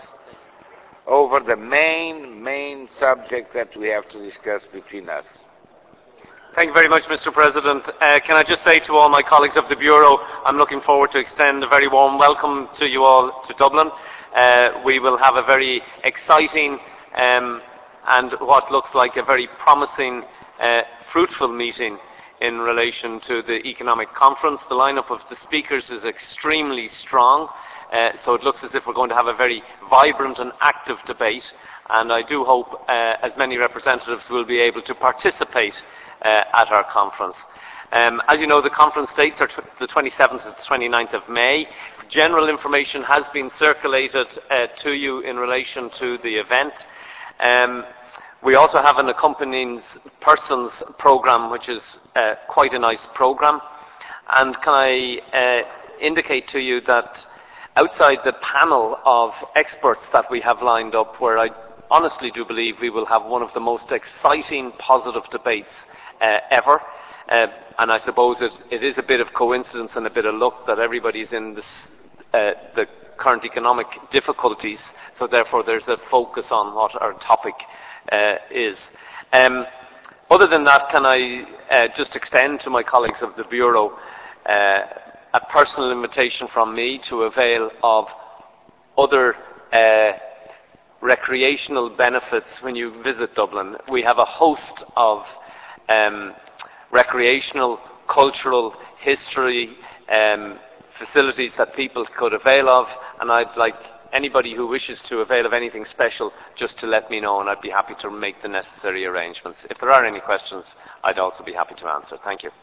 over the main, main subject that we have to discuss between us. Thank you very much, Mister President. Uh, can I just say to all my colleagues of the Bureau, I'm looking forward to extend a very warm welcome to you all to Dublin. Uh, we will have a very exciting um, and what looks like a very promising, uh, fruitful meeting in relation to the economic conference. The lineup of the speakers is extremely strong, uh, so it looks as if we're going to have a very vibrant and active debate, and I do hope uh, as many representatives will be able to participate uh, at our conference. Um, as you know, the conference dates are the twenty-seventh and twenty-ninth of May. General information has been circulated uh, to you in relation to the event. Um, we also have an accompanying persons programme, which is uh, quite a nice programme. And can I uh, indicate to you that outside the panel of experts that we have lined up, where I honestly do believe we will have one of the most exciting, positive debates uh, ever, uh, and I suppose it, it is a bit of coincidence and a bit of luck that everybody's in this, uh, the current economic difficulties, so therefore there's a focus on what our topic uh, is. Um, other than that, can I uh, just extend to my colleagues of the Bureau uh, a personal invitation from me to avail of other uh, recreational benefits when you visit Dublin. We have a host of um, recreational, cultural, history um, facilities that people could avail of, and I'd like anybody who wishes to avail of anything special just to let me know, and I'd be happy to make the necessary arrangements. If there are any questions, I'd also be happy to answer. Thank you.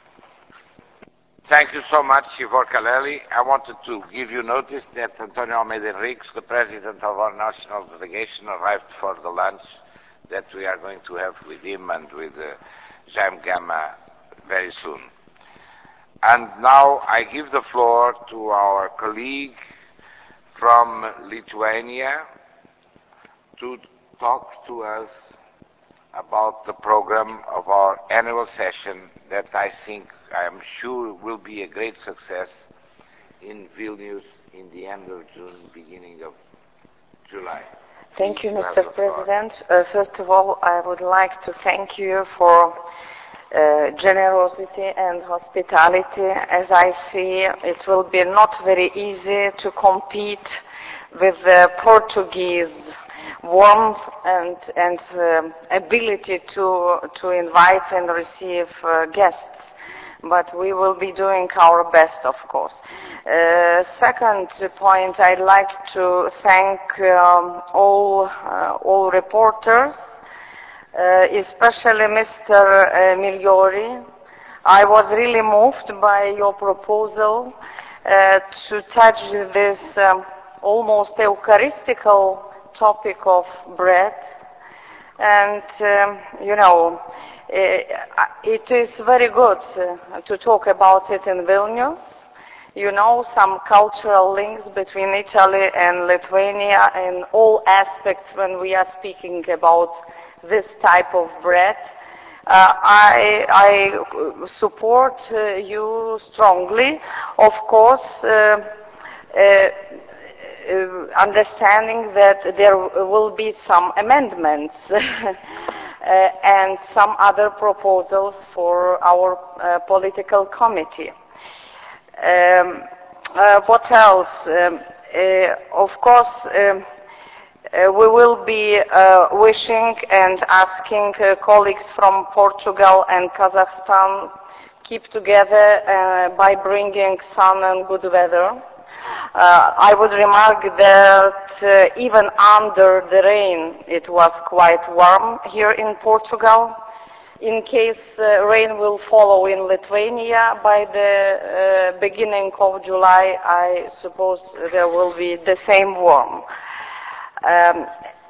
Thank you so much, Ivor Kaleli. I wanted to give you notice that Antonio Almeida Henriques, the president of our national delegation, arrived for the lunch that we are going to have with him and with uh, Jaime Gama very soon. And now I give the floor to our colleague from Lithuania to talk to us about the program of our annual session that I think, I am sure, will be a great success in Vilnius in the end of June, beginning of July. Thank you, Mister President. Uh, first of all, I would like to thank you for uh, generosity and hospitality. As I see, it will be not very easy to compete with the Portuguese warmth and, and uh, ability to, to invite and receive uh, guests. but we will be doing our best, of course. Uh, second point, I'd like to thank um, all, uh, all reporters, uh, especially Mister Uh, Migliori. I was really moved by your proposal uh, to touch this um, almost Eucharistical topic of bread. And, um, you know, it is very good uh, to talk about it in Vilnius. You know, some cultural links between Italy and Lithuania in all aspects when we are speaking about this type of bread. Uh, I, I support uh, you strongly, of course, uh, uh, Uh, understanding that there will be some amendments uh, and some other proposals for our uh, political committee. Um, uh, what else? Um, uh, of course, um, uh, we will be uh, wishing and asking uh, colleagues from Portugal and Kazakhstan keep together uh, by bringing sun and good weather. Uh, I would remark that uh, even under the rain it was quite warm here in Portugal. In case uh, rain will follow in Lithuania by the uh, beginning of July, I suppose there will be the same warm. Um,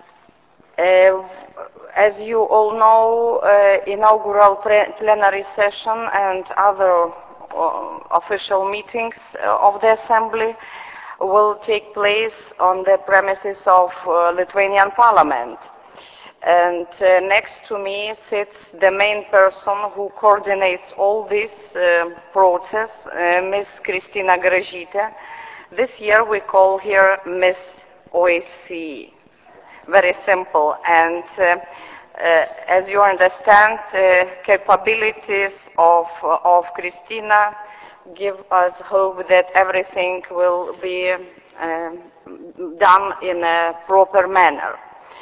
uh, as you all know, uh, inaugural plenary session and other uh, official meetings uh, of the Assembly will take place on the premises of uh, Lithuanian Parliament. And uh, next to me sits the main person who coordinates all this uh, process, uh, Miss Kristina Gražytė. This year we call her Miss O S C E. Very simple. And uh, uh, as you understand, uh, capabilities of, uh, of Kristina give us hope that everything will be uh, done in a proper manner.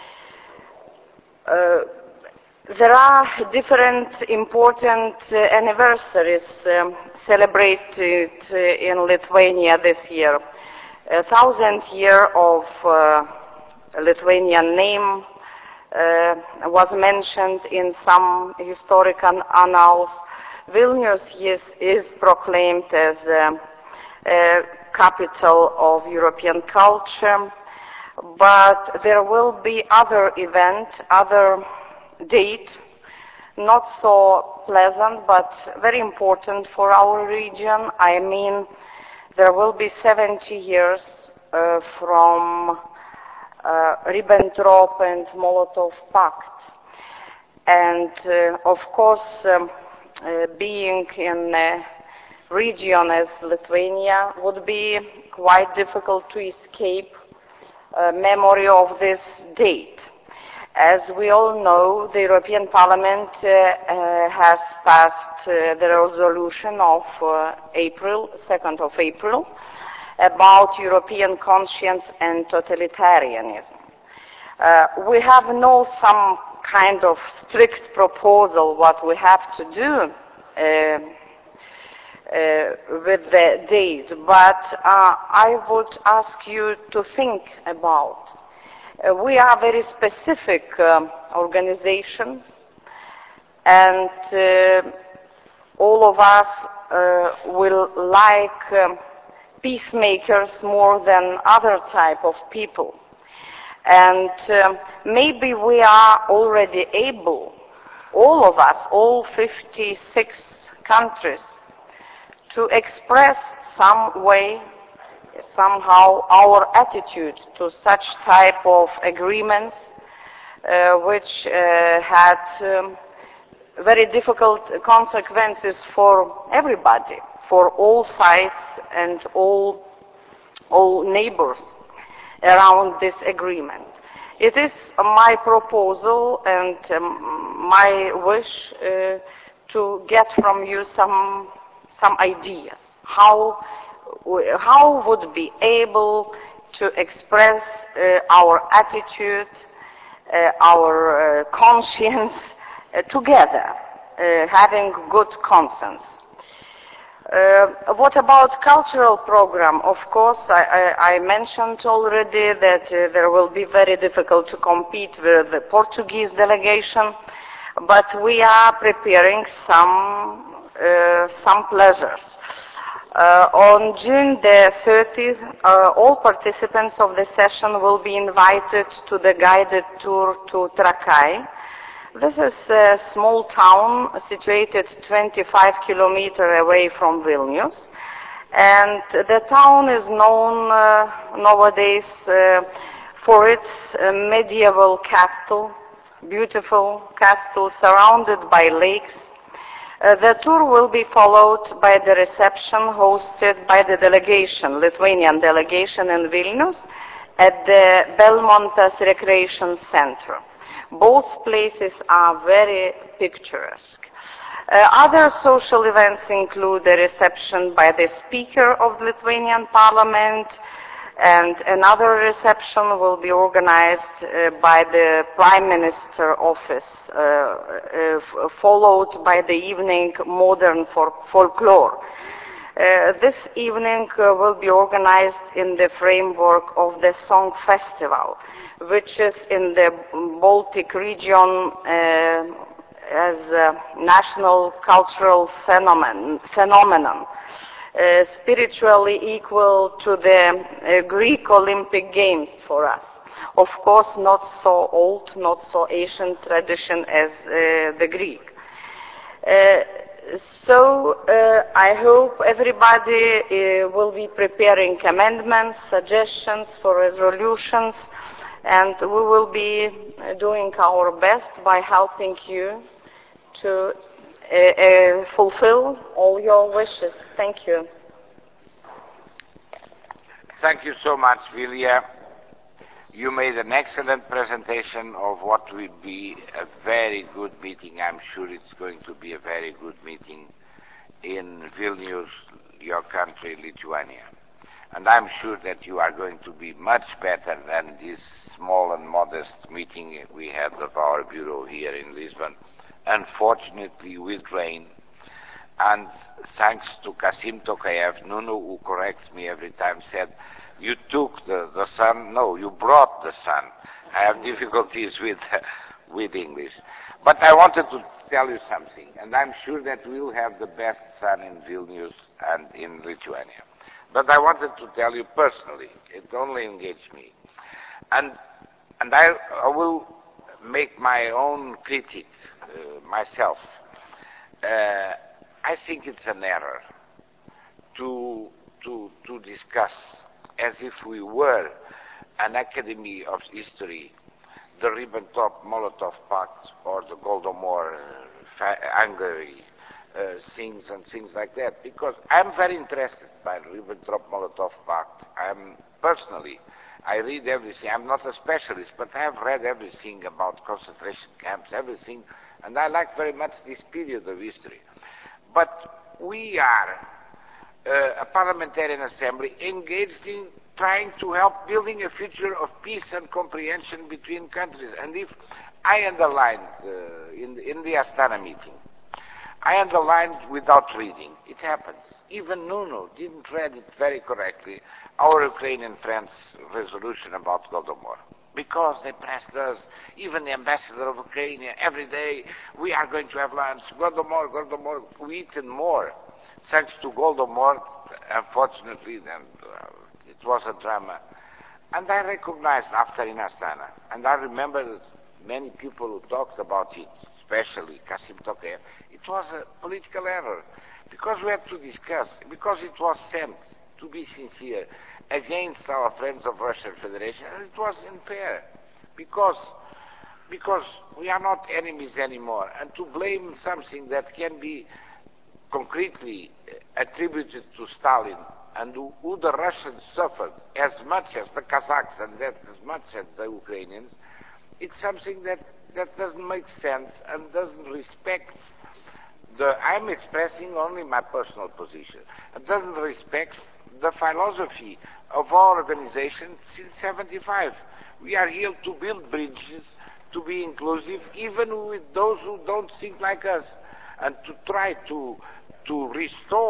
Uh, there are different important uh, anniversaries um, celebrated uh, in Lithuania this year. A thousand year of uh, Lithuanian name uh, was mentioned in some historical annals. Vilnius is, is proclaimed as a, a capital of European culture, but there will be other event, other date, not so pleasant, but very important for our region. I mean, there will be seventy years uh, from uh, Ribbentrop and Molotov Pact. And uh, of course, um, uh, being in a region as Lithuania would be quite difficult to escape uh, memory of this date. As we all know, the European Parliament uh, uh, has passed uh, the resolution of uh, April, second of April, about European conscience and totalitarianism. Uh, we have no some kind of strict proposal what we have to do uh, uh, with the days, but uh, I would ask you to think about. Uh, we are a very specific um, organization, and uh, all of us uh, will like um, peacemakers more than other type of people. And um, maybe we are already able, all of us, all fifty-six countries, to express some way, somehow, our attitude to such type of agreements, uh, which uh, had um, very difficult consequences for everybody, for all sides and all, all neighbors around this agreement. It is my proposal and um, my wish uh, to get from you some, some ideas. How, how would be able to express uh, our attitude, uh, our uh, conscience uh, together, uh, having good conscience. Uh, what about cultural program? Of course, I, I, I mentioned already that uh, there will be very difficult to compete with the Portuguese delegation, but we are preparing some, uh, some pleasures. Uh, on June the thirtieth, uh, all participants of the session will be invited to the guided tour to Trakai. This is a small town situated twenty-five kilometers away from Vilnius, and the town is known uh, nowadays uh, for its uh, medieval castle, beautiful castle surrounded by lakes. Uh, the tour will be followed by the reception hosted by the delegation, Lithuanian delegation in Vilnius, at the Belmontas Recreation Center. Both places are very picturesque. Uh, other social events include a reception by the Speaker of the Lithuanian Parliament, and another reception will be organized uh, by the Prime Minister office, uh, uh, followed by the evening Modern Folklore. Uh, this evening uh, will be organized in the framework of the Song Festival, which is in the Baltic region uh, as a national cultural phenomenon, phenomenon uh, spiritually equal to the uh, Greek Olympic Games for us. Of course, not so old, not so ancient tradition as uh, the Greek. Uh, so uh, I hope everybody uh, will be preparing amendments, suggestions for resolutions, and we will be doing our best by helping you to uh, uh, fulfill all your wishes. Thank you. Thank you so much, Vilja. You made an excellent presentation of what will be a very good meeting. I'm sure it's going to be a very good meeting in Vilnius, your country, Lithuania. And I'm sure that you are going to be much better than this small and modest meeting we had of our bureau here in Lisbon. Unfortunately, with rain, and thanks to Kasim Tokayev, Nuno, who corrects me every time, said, you took the, the sun. No, you brought the sun. I have difficulties with, with English. But I wanted to tell you something, and I'm sure that we'll have the best sun in Vilnius and in Lithuania. But I wanted to tell you personally, it only engaged me. And, and I, I will make my own critique uh, myself. Uh, I think it's an error to, to, to discuss as if we were an academy of history, the Ribbentrop-Molotov Pact or the Goldomor uh, Hungary uh, things and things like that, because I'm very interested by the Ribbentrop-Molotov Pact. I'm personally, I read everything. I'm not a specialist, but I have read everything about concentration camps, everything, and I like very much this period of history. But we are uh, a parliamentarian assembly engaged in trying to help building a future of peace and comprehension between countries. And if I underlined uh, in, in the Astana meeting, I underlined without reading, it happens. Even Nuno didn't read it very correctly, our Ukrainian friends' resolution about Goldomor. Because they pressed us, even the ambassador of Ukraine, every day, we are going to have lunch, Goldomor, Goldomor, we eaten more. Thanks to Goldomor, unfortunately, then, uh, it was a drama. And I recognized after in Astana, and I remember many people who talked about it, especially Kasim Tokayev, it was a political error, because we had to discuss, because it was sent, to be sincere, against our friends of Russian Federation, and it was unfair, because, because we are not enemies anymore, and to blame something that can be concretely attributed to Stalin, and who, who the Russians suffered as much as the Kazakhs and that as much as the Ukrainians, it's something that, that doesn't make sense and doesn't respect the, I'm expressing only my personal position, it doesn't respect the philosophy of our organization since seventy-five. We are here to build bridges, to be inclusive, even with those who don't think like us, and to try to, to restore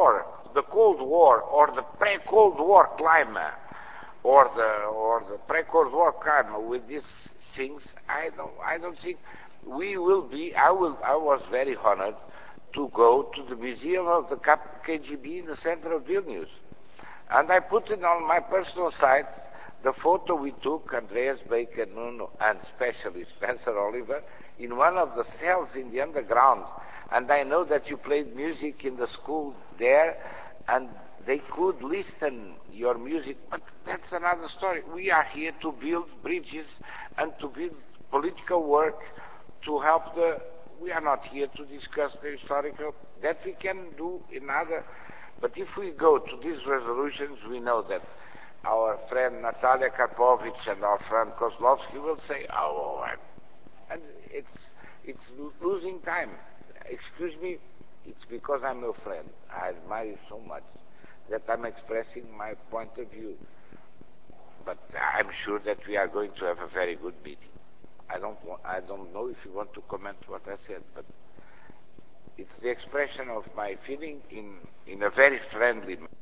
the Cold War or the pre-Cold War climate or the or the pre-Cold War climate with these things, I don't I don't think we will be. I will. I was very honored to go to the museum of the K G B in the center of Vilnius, and I put it on my personal site the photo we took, Andreas Baker, Nuno, and especially Spencer Oliver, in one of the cells in the underground. And I know that you played music in the school there, and they could listen your music, but that's another story. We are here to build bridges and to build political work to help the... We are not here to discuss the historical, that we can do in other... But if we go to these resolutions, we know that our friend Natalia Karpovich and our friend Kozlovsky will say, oh, and it's, it's losing time. Excuse me, it's because I'm your friend. I admire you so much that I'm expressing my point of view. But I'm sure that we are going to have a very good meeting. I don't, want, I don't know if you want to comment what I said, but it's the expression of my feeling in, in a very friendly manner.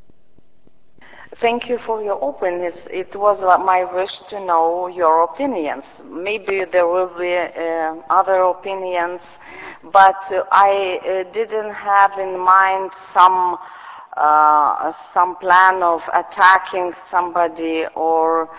Thank you for your openness. It was my wish to know your opinions. Maybe there will be uh, other opinions, but uh, I uh, didn't have in mind some uh, some plan of attacking somebody or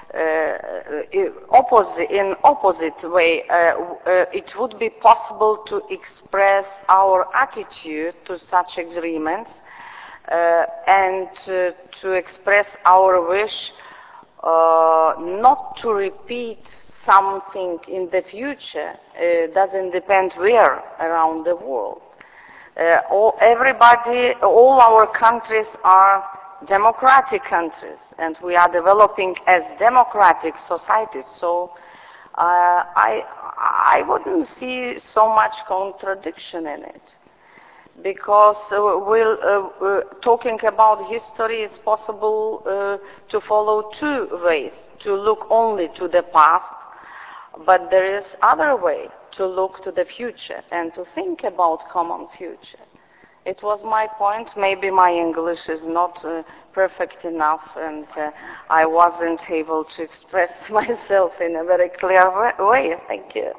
uh, opposite in opposite way. Uh, uh, it would be possible to express our attitude to such agreements. Uh, and uh, to express our wish uh, not to repeat something in the future. Uh, doesn't depend where around the world. Uh, all, everybody, all our countries are democratic countries, and we are developing as democratic societies. So uh, I, I wouldn't see so much contradiction in it. Because uh, we'll, uh, uh, talking about history is possible uh, to follow two ways. To look only to the past, but there is other way to look to the future and to think about common future. It was my point. Maybe my English is not uh, perfect enough, and uh, I wasn't able to express myself in a very clear way. Thank you.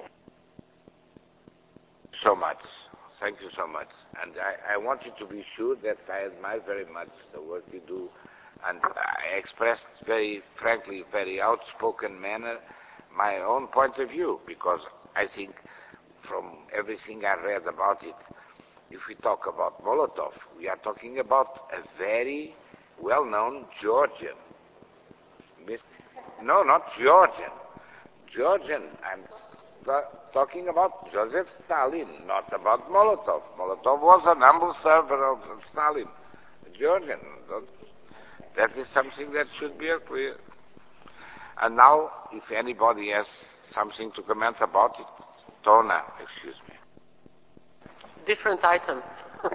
So much. Thank you so much. And I, I want you to be sure that I admire very much the work you do. And I expressed very frankly, very outspoken manner, my own point of view, because I think from everything I read about it, if we talk about Molotov, we are talking about a very well-known Georgian. No, not Georgian. Georgian. I'm talking about Joseph Stalin, not about Molotov. Molotov was an humble servant of Stalin, a Georgian. That is something that should be clear. And now, if anybody has something to comment about it, Donna, excuse me. Different item. uh,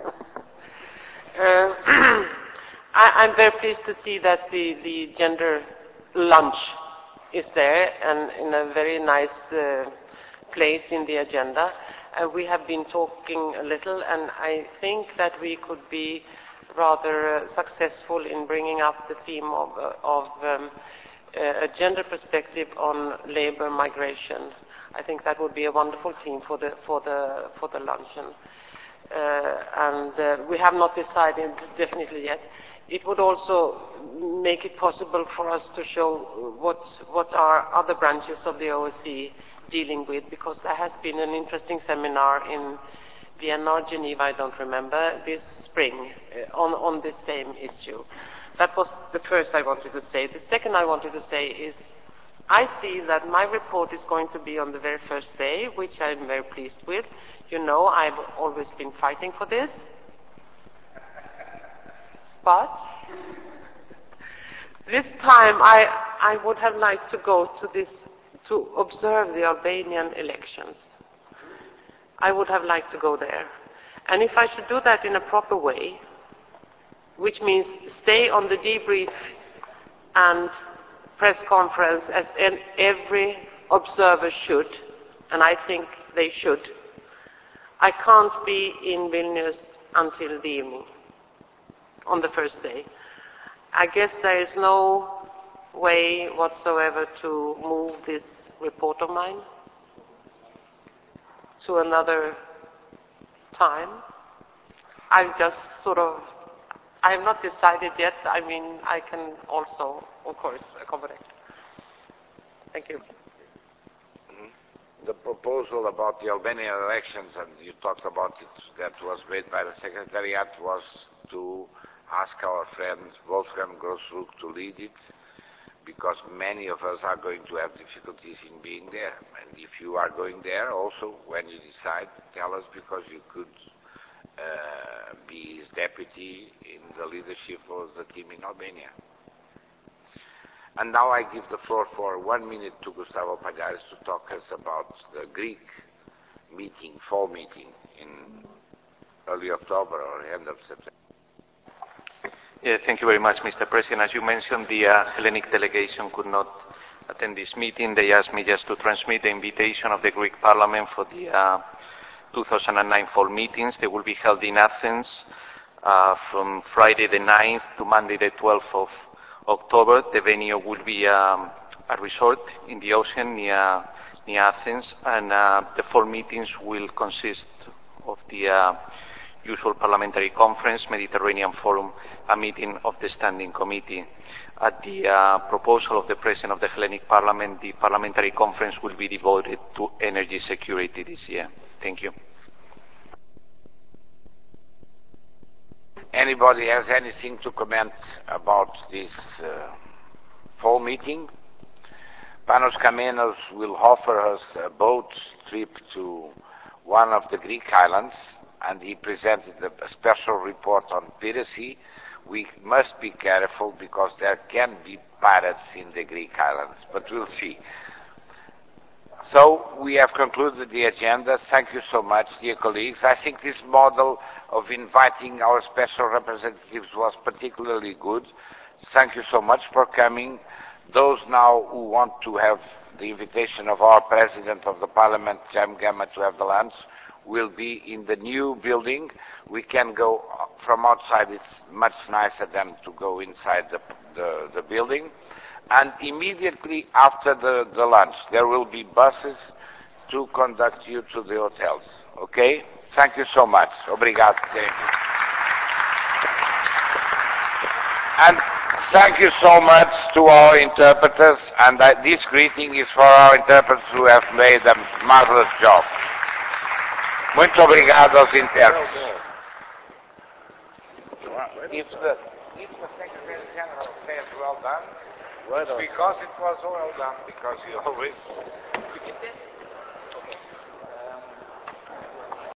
I, I'm very pleased to see that the, the gender lunch is there and in a very nice uh, place in the agenda. Uh, we have been talking a little, and I think that we could be rather uh, successful in bringing up the theme of, uh, of um, uh, a gender perspective on labor migration. I think that would be a wonderful theme for the for the for the luncheon. Uh, and uh, we have not decided definitely yet. It would also make it possible for us to show what what are other branches of the O S C E dealing with, because there has been an interesting seminar in Vienna or Geneva, I don't remember, this spring uh, on, on this same issue. That was the first I wanted to say. The second I wanted to say is I see that my report is going to be on the very first day, which I'm very pleased with. You know, I've always been fighting for this. But this time I, I would have liked to go to this, to observe the Albanian elections. I would have liked to go there. And if I should do that in a proper way, which means stay on the debrief and press conference as in every observer should, and I think they should, I can't be in Vilnius until the evening. on the first day. I guess there is no way whatsoever to move this report of mine to another time. I've just sort of, I have not decided yet. I mean, I can also, of course, accommodate. Thank you. The proposal about the Albanian elections, and you talked about it, that was made by the Secretariat, was to ask our friend Wolfgang Grossruck to lead it, because many of us are going to have difficulties in being there. And if you are going there, also, when you decide, tell us, because you could uh, be his deputy in the leadership of the team in Albania. And now I give the floor for one minute to Gustavo Palhares to talk us about the Greek meeting, fall meeting in early October or end of September. Yeah, thank you very much, Mister President. As you mentioned, the uh, Hellenic delegation could not attend this meeting. They asked me just to transmit the invitation of the Greek Parliament for the uh, two thousand nine fall meetings. They will be held in Athens uh, from Friday the ninth to Monday the twelfth of October. The venue will be um, a resort in the ocean near, near Athens, and uh, the fall meetings will consist of the uh, usual parliamentary conference, Mediterranean Forum, a meeting of the Standing Committee. At the uh, proposal of the President of the Hellenic Parliament, the parliamentary conference will be devoted to energy security this year. Thank you. Anybody has anything to comment about this uh, fall meeting? Panos Kamenos will offer us a boat trip to one of the Greek islands, and he presented a special report on piracy. We must be careful because there can be pirates in the Greek islands, but we'll see. So we have concluded the agenda. Thank you so much, dear colleagues. I think this model of inviting our special representatives was particularly good. Thank you so much for coming. Those now who want to have the invitation of our President of the Parliament, Jem Gamma, to have the lunch, will be in the new building. We can go from outside. It's much nicer than to go inside the, the, the building. And immediately after the, the lunch, there will be buses to conduct you to the hotels. Okay? Thank you so much. Obrigado. And thank you so much to our interpreters. And uh, this greeting is for our interpreters who have made a marvelous job. Muito obrigado aos intérpretes. If the, if the Secretary General says well done, it's because it was well done, because you always...